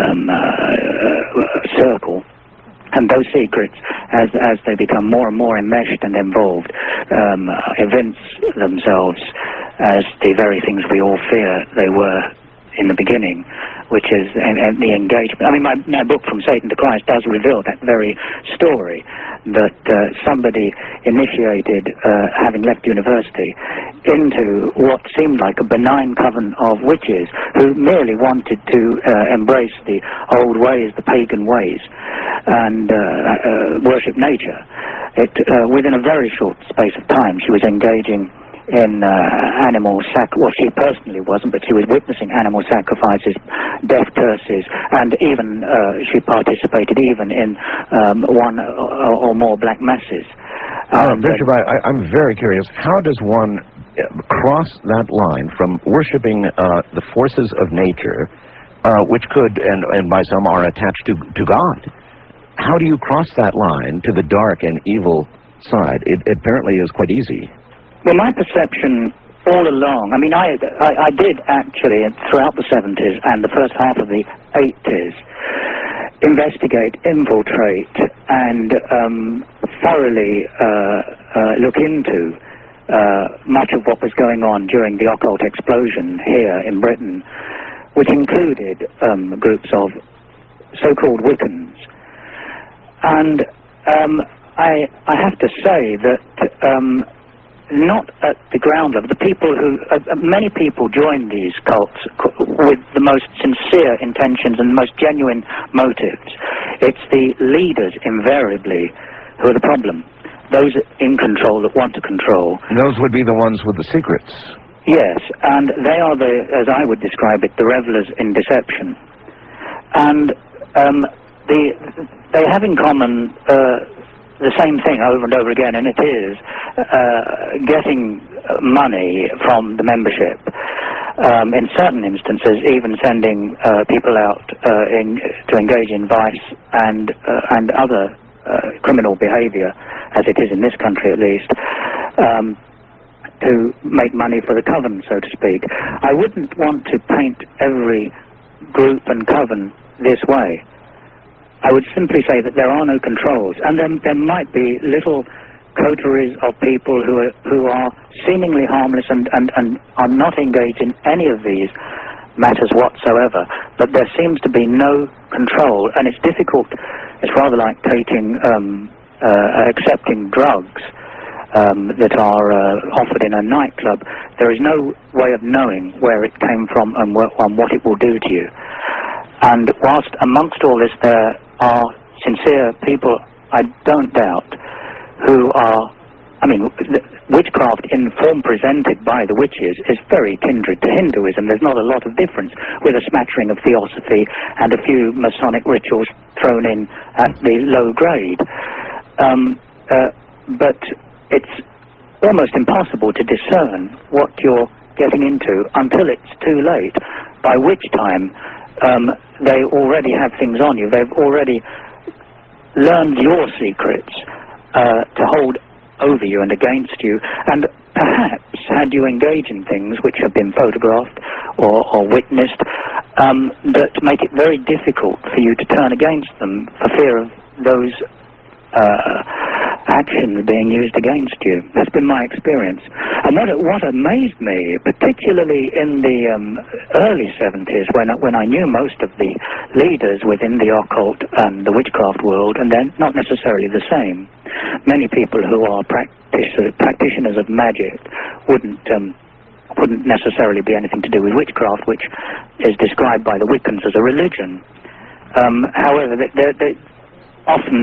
circle. And those secrets, as they become more and more enmeshed and involved, evince themselves as the very things we all fear they were in the beginning, which is the engagement. I mean, my book, From Satan to Christ, does reveal that very story, that somebody initiated, having left university, into what seemed like a benign coven of witches who merely wanted to embrace the old ways, the pagan ways, and worship nature. Within a very short space of time, she was engaging in animal well, she personally wasn't, but she was witnessing animal sacrifices, death curses, and even she participated even in one or more black masses. Bishop, I'm very curious. How does one cross that line from worshiping the forces of nature, which could, and by some are attached to God? How do you cross that line to the dark and evil side? It apparently is quite easy. Well, my perception all along, I mean, I did actually, throughout the 70s and the first half of the 80s, investigate, infiltrate, and thoroughly look into much of what was going on during the occult explosion here in Britain, which included groups of so-called Wiccans. And I have to say that not at the ground level. The people who, many people join these cults with the most sincere intentions and the most genuine motives. It's the leaders, invariably, who are the problem. Those in control that want to control. And those would be the ones with the secrets. Yes, and they are the, as I would describe it, the revelers in deception. And they have in common the same thing over and over again, and it is getting money from the membership. In certain instances, even sending people out to engage in vice and other criminal behavior, as it is in this country at least, to make money for the coven, so to speak. I wouldn't want to paint every group and coven this way. I would simply say that there are no controls, and then there might be little coteries of people who are seemingly harmless and are not engaged in any of these matters whatsoever, but there seems to be no control, and it's difficult. It's rather like taking, accepting drugs that are offered in a nightclub. There is no way of knowing where it came from and what it will do to you. And whilst amongst all this there are sincere people, I don't doubt, who are, I mean, witchcraft in form presented by the witches is very kindred to Hinduism. There's not a lot of difference, with a smattering of theosophy and a few Masonic rituals thrown in at the low grade. But it's almost impossible to discern what you're getting into until it's too late, by which time they already have things on you. They've already learned your secrets to hold over you and against you, and perhaps had you engage in things which have been photographed or witnessed that make it very difficult for you to turn against them for fear of those actions being used against you. That's been my experience. And what amazed me, particularly in the early 70s, when I knew most of the leaders within the occult and the witchcraft world, and they're not necessarily the same. Many people who are practitioners of magic wouldn't necessarily be anything to do with witchcraft, which is described by the Wiccans as a religion. However, they often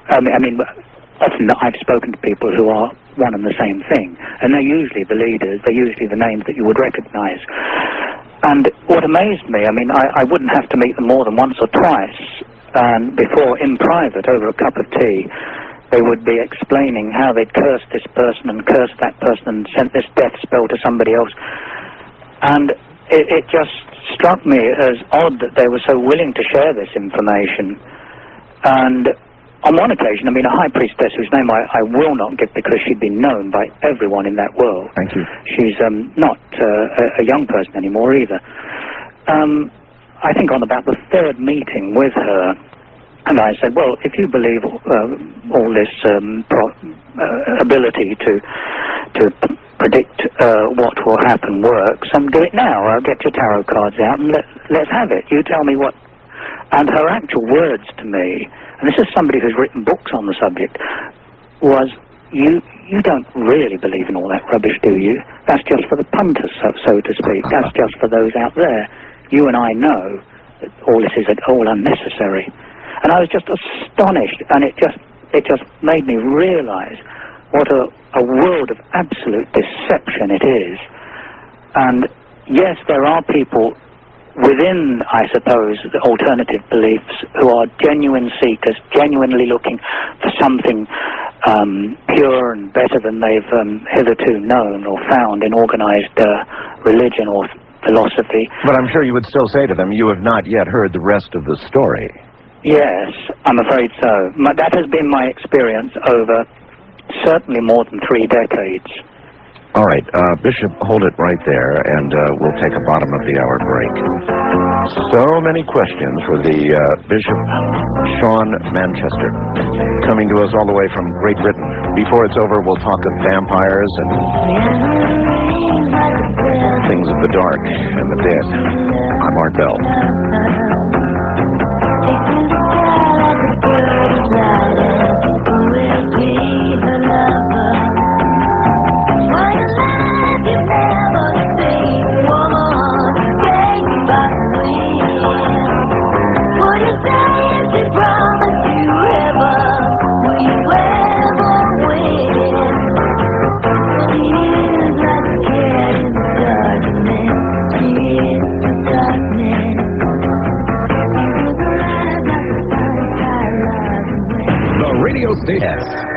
I've spoken to people who are one and the same thing, and they're usually the leaders, they're usually the names that you would recognize. And what amazed me, I wouldn't have to meet them more than once or twice, and before, in private, over a cup of tea, they would be explaining how they'd cursed this person and cursed that person and sent this death spell to somebody else. And it just struck me as odd that they were so willing to share this information. And on one occasion, a high priestess whose name I will not give because she'd been known by everyone in that world. Thank you. She's not a young person anymore either. I think on about the third meeting with her, and I said, well, if you believe all this ability to predict what will happen works, do it now. I'll get your tarot cards out and let's have it. You tell me what. And her actual words to me, and this is somebody who's written books on the subject, was, you don't really believe in all that rubbish, do you? That's just for the punters, so to speak. That's just for those out there. You and I know that all this is all unnecessary. And I was just astonished, and it just made me realize what a world of absolute deception it is. And yes, there are people within, I suppose, the alternative beliefs who are genuine seekers, genuinely looking for something pure and better than they've hitherto known or found in organized religion or philosophy. But I'm sure you would still say to them, you have not yet heard the rest of the story. Yes, I'm afraid so. That has been my experience over certainly more than 3 decades. All right, Bishop, hold it right there, and we'll take a bottom-of-the-hour break. So many questions for the Bishop Sean Manchester, coming to us all the way from Great Britain. Before it's over, we'll talk of vampires and things of the dark and the dead. I'm Art Bell. Radio station.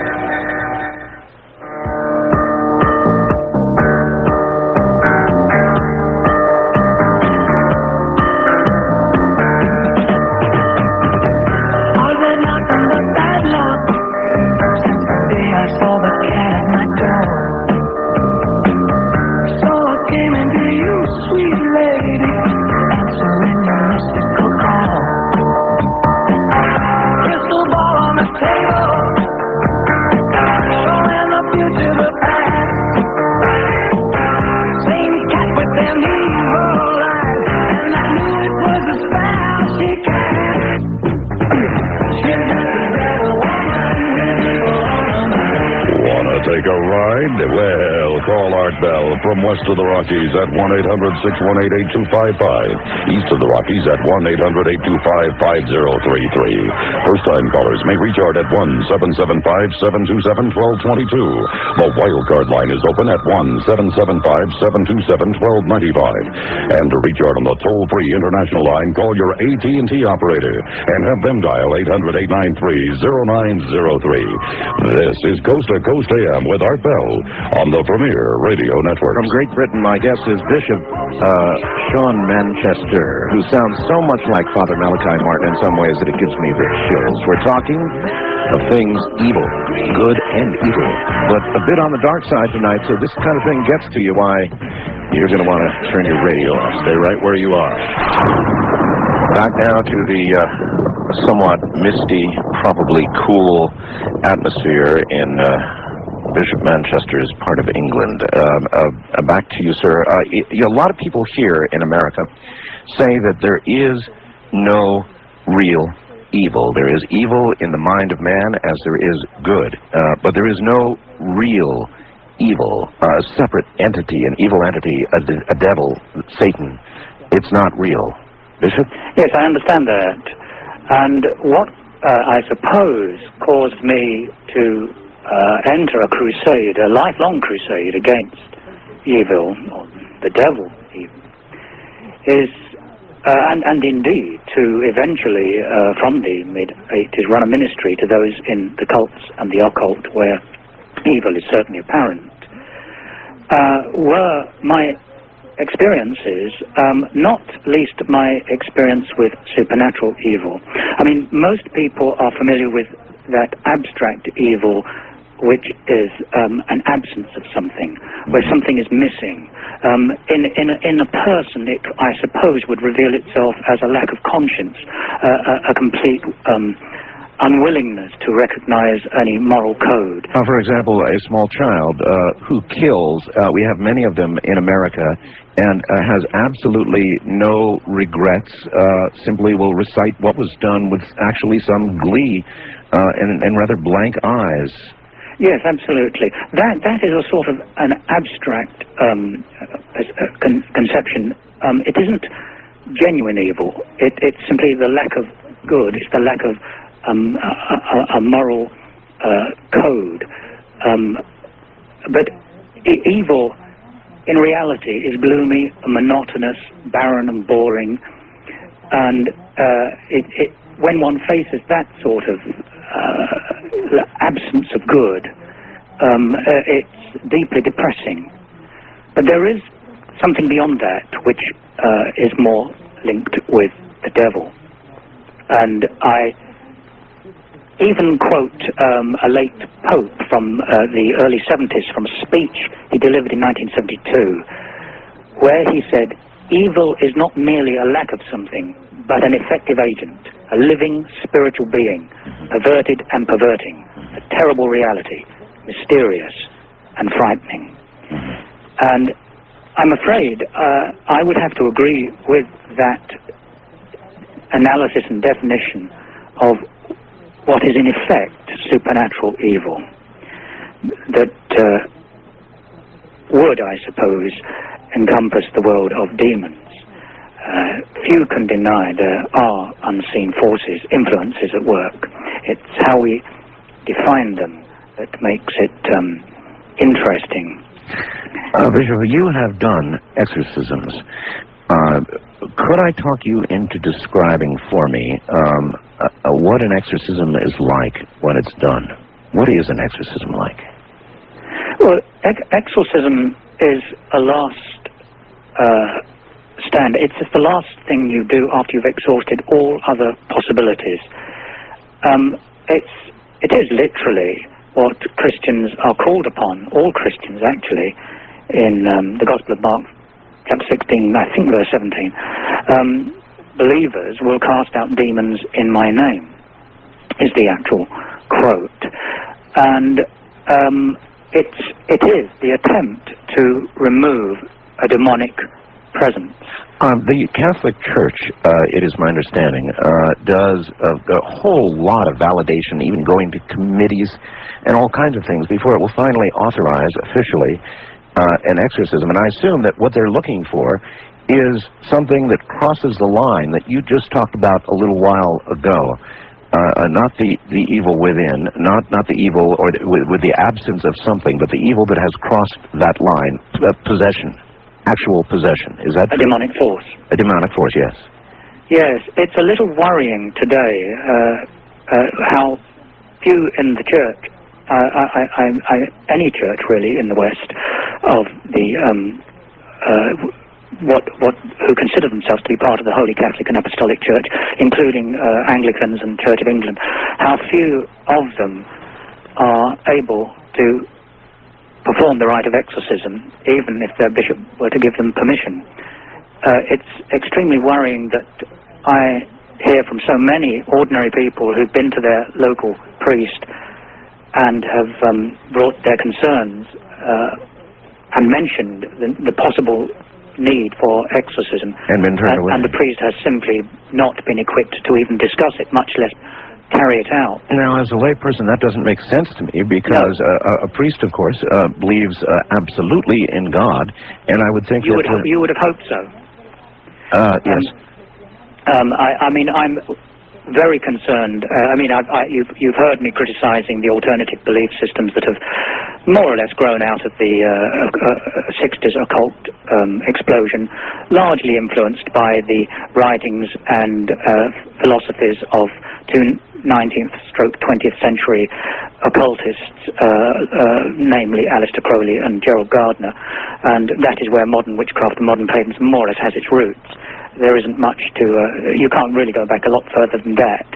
Take a ride? Well, call Art Bell from west of the Rockies at 1-800-618-8255. East of the Rockies at 1-800-825-5033. First-time callers may reach Art at 1-775-727-1222. The wildcard line is open at 1-775-727-1295. And to reach Art on the toll-free international line, call your AT&T operator and have them dial 800-893-0903. This is Coast to Coast AM with Art Bell on the Premier Radio Network. From Great Britain, my guest is Bishop Sean Manchester, who sounds so much like Father Malachi Martin in some ways that it gives me the chills. We're talking of things evil, good and evil, but a bit on the dark side tonight, so this kind of thing gets to you, why you're going to want to turn your radio off. Stay right where you are. Back now to the somewhat misty, probably cool atmosphere in Bishop Manchester's part of England. Back to you, sir. A lot of people here in America say that there is no real evil. There is evil in the mind of man as there is good, but there is no real evil, a separate entity, an evil entity, a devil, Satan. It's not real. Bishop? Yes, I understand that. And what I suppose caused me to enter a crusade, a lifelong crusade against evil, or the devil even, is, and indeed to eventually, from the mid-80s, run a ministry to those in the cults and the occult where evil is certainly apparent, were my experiences, not least my experience with supernatural evil. I mean, most people are familiar with that abstract evil, which is an absence of something, where something is missing. In a person, it, I suppose, would reveal itself as a lack of conscience, a complete unwillingness to recognize any moral code. For example, a small child who kills, we have many of them in America, and has absolutely no regrets, simply will recite what was done with actually some glee and rather blank eyes. Yes, absolutely. That is a sort of an abstract conception. It isn't genuine evil. It's simply the lack of good. It's the lack of a moral code. But evil, in reality, is gloomy, monotonous, barren and boring. And when one faces that sort of absence of good, it's deeply depressing. But there is something beyond that which is more linked with the devil. And I even quote a late pope from the early 70s from a speech he delivered in 1972, where he said, "Evil is not merely a lack of something, but an effective agent, a living spiritual being, perverted and perverting, a terrible reality, mysterious and frightening." And I'm afraid I would have to agree with that analysis and definition of what is in effect supernatural evil, that would, I suppose, encompass the world of demons. Few can deny there are unseen forces, influences at work. It's how we define them that makes it interesting. Bishop, you have done exorcisms. Could I talk you into describing for me what an exorcism is like when it's done? What is an exorcism like? Well, exorcism is a last stand. It's just the last thing you do after you've exhausted all other possibilities. It is literally what Christians are called upon, all Christians actually, in the Gospel of Mark, chapter 16, I think verse 17. Believers will cast out demons in my name, is the actual quote. And it is the attempt to remove a demonic presence. The Catholic Church, it is my understanding, does a whole lot of validation, even going to committees and all kinds of things before it will finally authorize officially an exorcism. And I assume that what they're looking for is something that crosses the line that you just talked about a little while ago. Not the evil within, not the evil or with the absence of something, but the evil that has crossed that line, possession, actual possession. Is that a demonic force? A demonic force, yes. Yes, it's a little worrying today how few in the church, any church really in the West, of the who consider themselves to be part of the Holy Catholic and Apostolic Church, including Anglicans and Church of England, how few of them are able to perform the rite of exorcism, even if their bishop were to give them permission. It's extremely worrying that I hear from so many ordinary people who've been to their local priest and have brought their concerns and mentioned the possible need for exorcism, and been turned away. And the priest has simply not been equipped to even discuss it, much less carry it out. Now, as a layperson, that doesn't make sense to me, because a priest, of course, believes absolutely in God, and I would think you would have hoped so. Yes. I mean, I'm very concerned. You've heard me criticizing the alternative belief systems that have more or less grown out of the 60s occult explosion, largely influenced by the writings and philosophies of two 19th/20th century occultists, namely Aleister Crowley and Gerald Gardner, and that is where modern witchcraft and modern paganism more or less has its roots. There isn't much to, you can't really go back a lot further than that.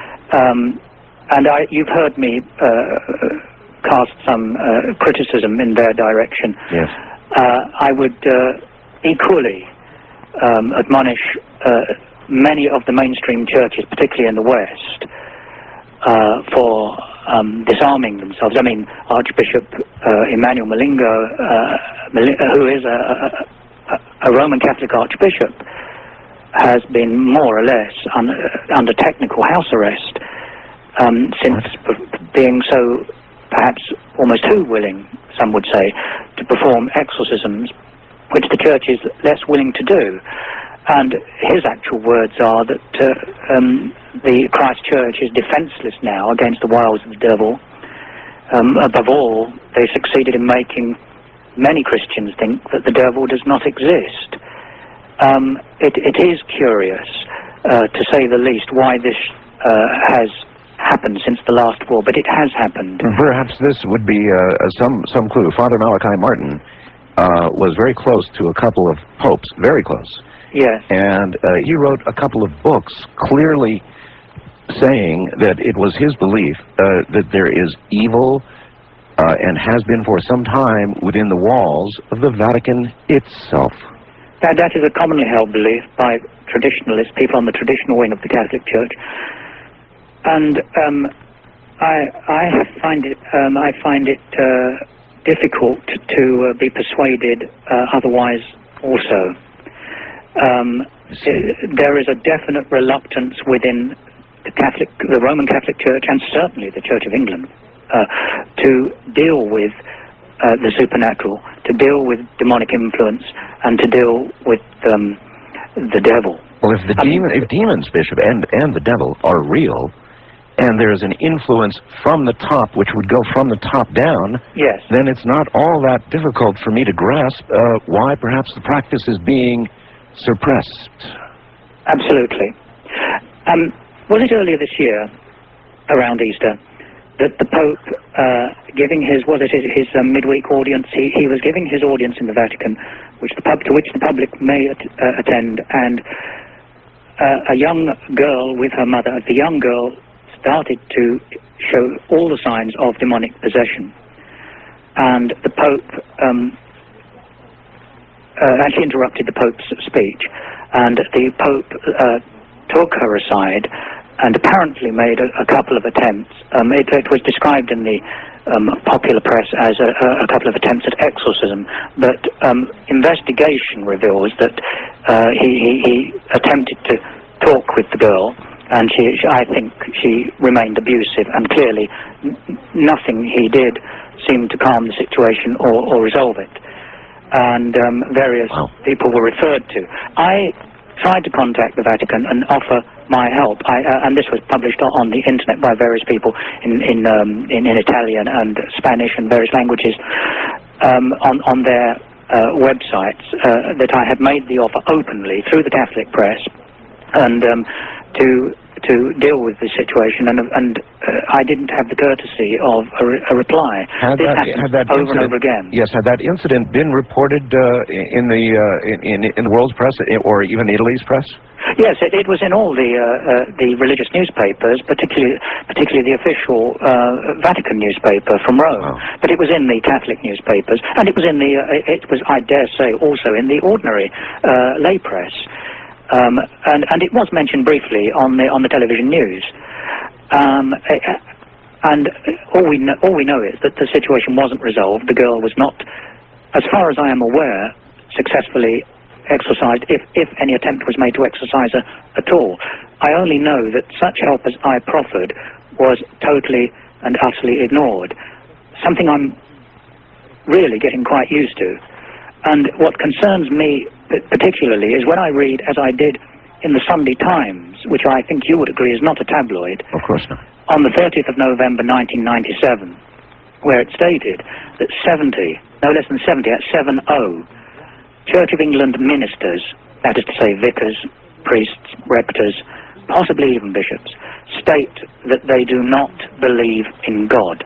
You've heard me cast some criticism in their direction. Yes. I would equally admonish many of the mainstream churches, particularly in the West, for disarming themselves. I mean, Archbishop Emmanuel Malinga, who is a Roman Catholic archbishop, has been more or less under technical house arrest since being so, perhaps almost too willing, some would say, to perform exorcisms, which the church is less willing to do. And his actual words are that the Christ Church is defenseless now against the wiles of the devil. Above all, they succeeded in making many Christians think that the devil does not exist. It is curious, to say the least, why this has happened since the last war, but it has happened. Perhaps this would be some clue. Father Malachi Martin was very close to a couple of popes, very close. Yes. And he wrote a couple of books clearly saying that it was his belief that there is evil and has been for some time within the walls of the Vatican itself. That is a commonly held belief by traditionalists, people on the traditional wing of the Catholic Church. And I find it difficult to be persuaded otherwise also. There is a definite reluctance within the Roman Catholic Church, and certainly the Church of England, to deal with the supernatural, to deal with demonic influence, and to deal with the devil. Well, if demons, Bishop, and the devil are real, and there's an influence from the top, which would go from the top down, yes, then it's not all that difficult for me to grasp why perhaps the practice is being suppressed. Absolutely. Was it earlier this year, around Easter, that the Pope, giving his midweek audience, he was giving his audience in the Vatican, to which the public may attend, and a young girl with her mother, the young girl started to show all the signs of demonic possession, and the Pope actually interrupted the Pope's speech, and the Pope took her aside and apparently made a couple of attempts. It was described in the popular press as a couple of attempts at exorcism, but investigation reveals that he attempted to talk with the girl, and I think she remained abusive, and clearly nothing he did seemed to calm the situation or resolve it. And various people were referred to. I tried to contact the Vatican and offer my help, and this was published on the internet by various people in Italian and Spanish and various languages on their websites, that I had made the offer openly through the Catholic press, and to deal with the situation, and I didn't have the courtesy of a reply. Had that over and over again. Yes, had that incident been reported in the world's press, or even Italy's press? Yes, it was in all the religious newspapers, particularly the official Vatican newspaper from Rome. Oh. But it was in the Catholic newspapers, and it was I dare say, also in the ordinary lay press. and it was mentioned briefly on the television news. And all we know is that the situation wasn't resolved. The girl was not, as far as I am aware, successfully exorcised, if any attempt was made to exorcise her at all. I only know that such help as I proffered was totally and utterly ignored, something I'm really getting quite used to. And what concerns me particularly is when I read, as I did in the Sunday Times, which I think you would agree is not a tabloid, Of course not. on the 30th of November 1997, where it stated that 70, no less than 70, at 70, Church of England ministers, that is to say vicars, priests, rectors, possibly even bishops, state that they do not believe in God.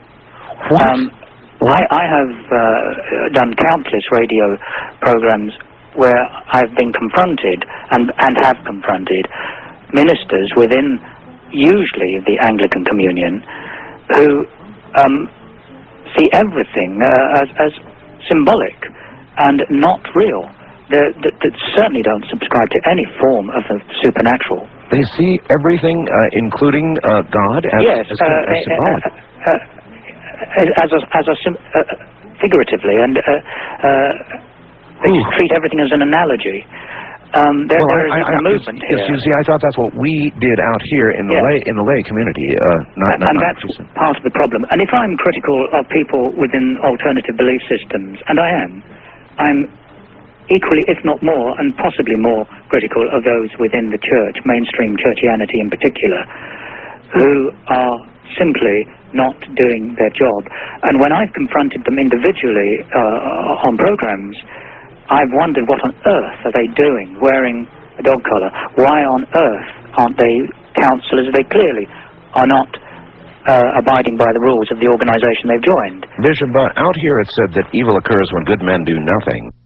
I have done countless radio programs where I've been confronted and have confronted ministers within usually the Anglican Communion who see everything as symbolic and not real. That certainly don't subscribe to any form of the supernatural. They see everything, including God, as symbolic. Figuratively, and they treat everything as an analogy. There is a movement here. You see, I thought that's what we did out here in the lay community. And that's part of the problem. And if I'm critical of people within alternative belief systems, and I am, I'm equally, if not more, and possibly more critical of those within the church, mainstream churchianity in particular, who are simply not doing their job. And when I've confronted them individually on programs, I've wondered what on earth are they doing wearing a dog collar? Why on earth aren't they counselors? They clearly are not abiding by the rules of the organization they've joined. Bishop, out here it said that evil occurs when good men do nothing.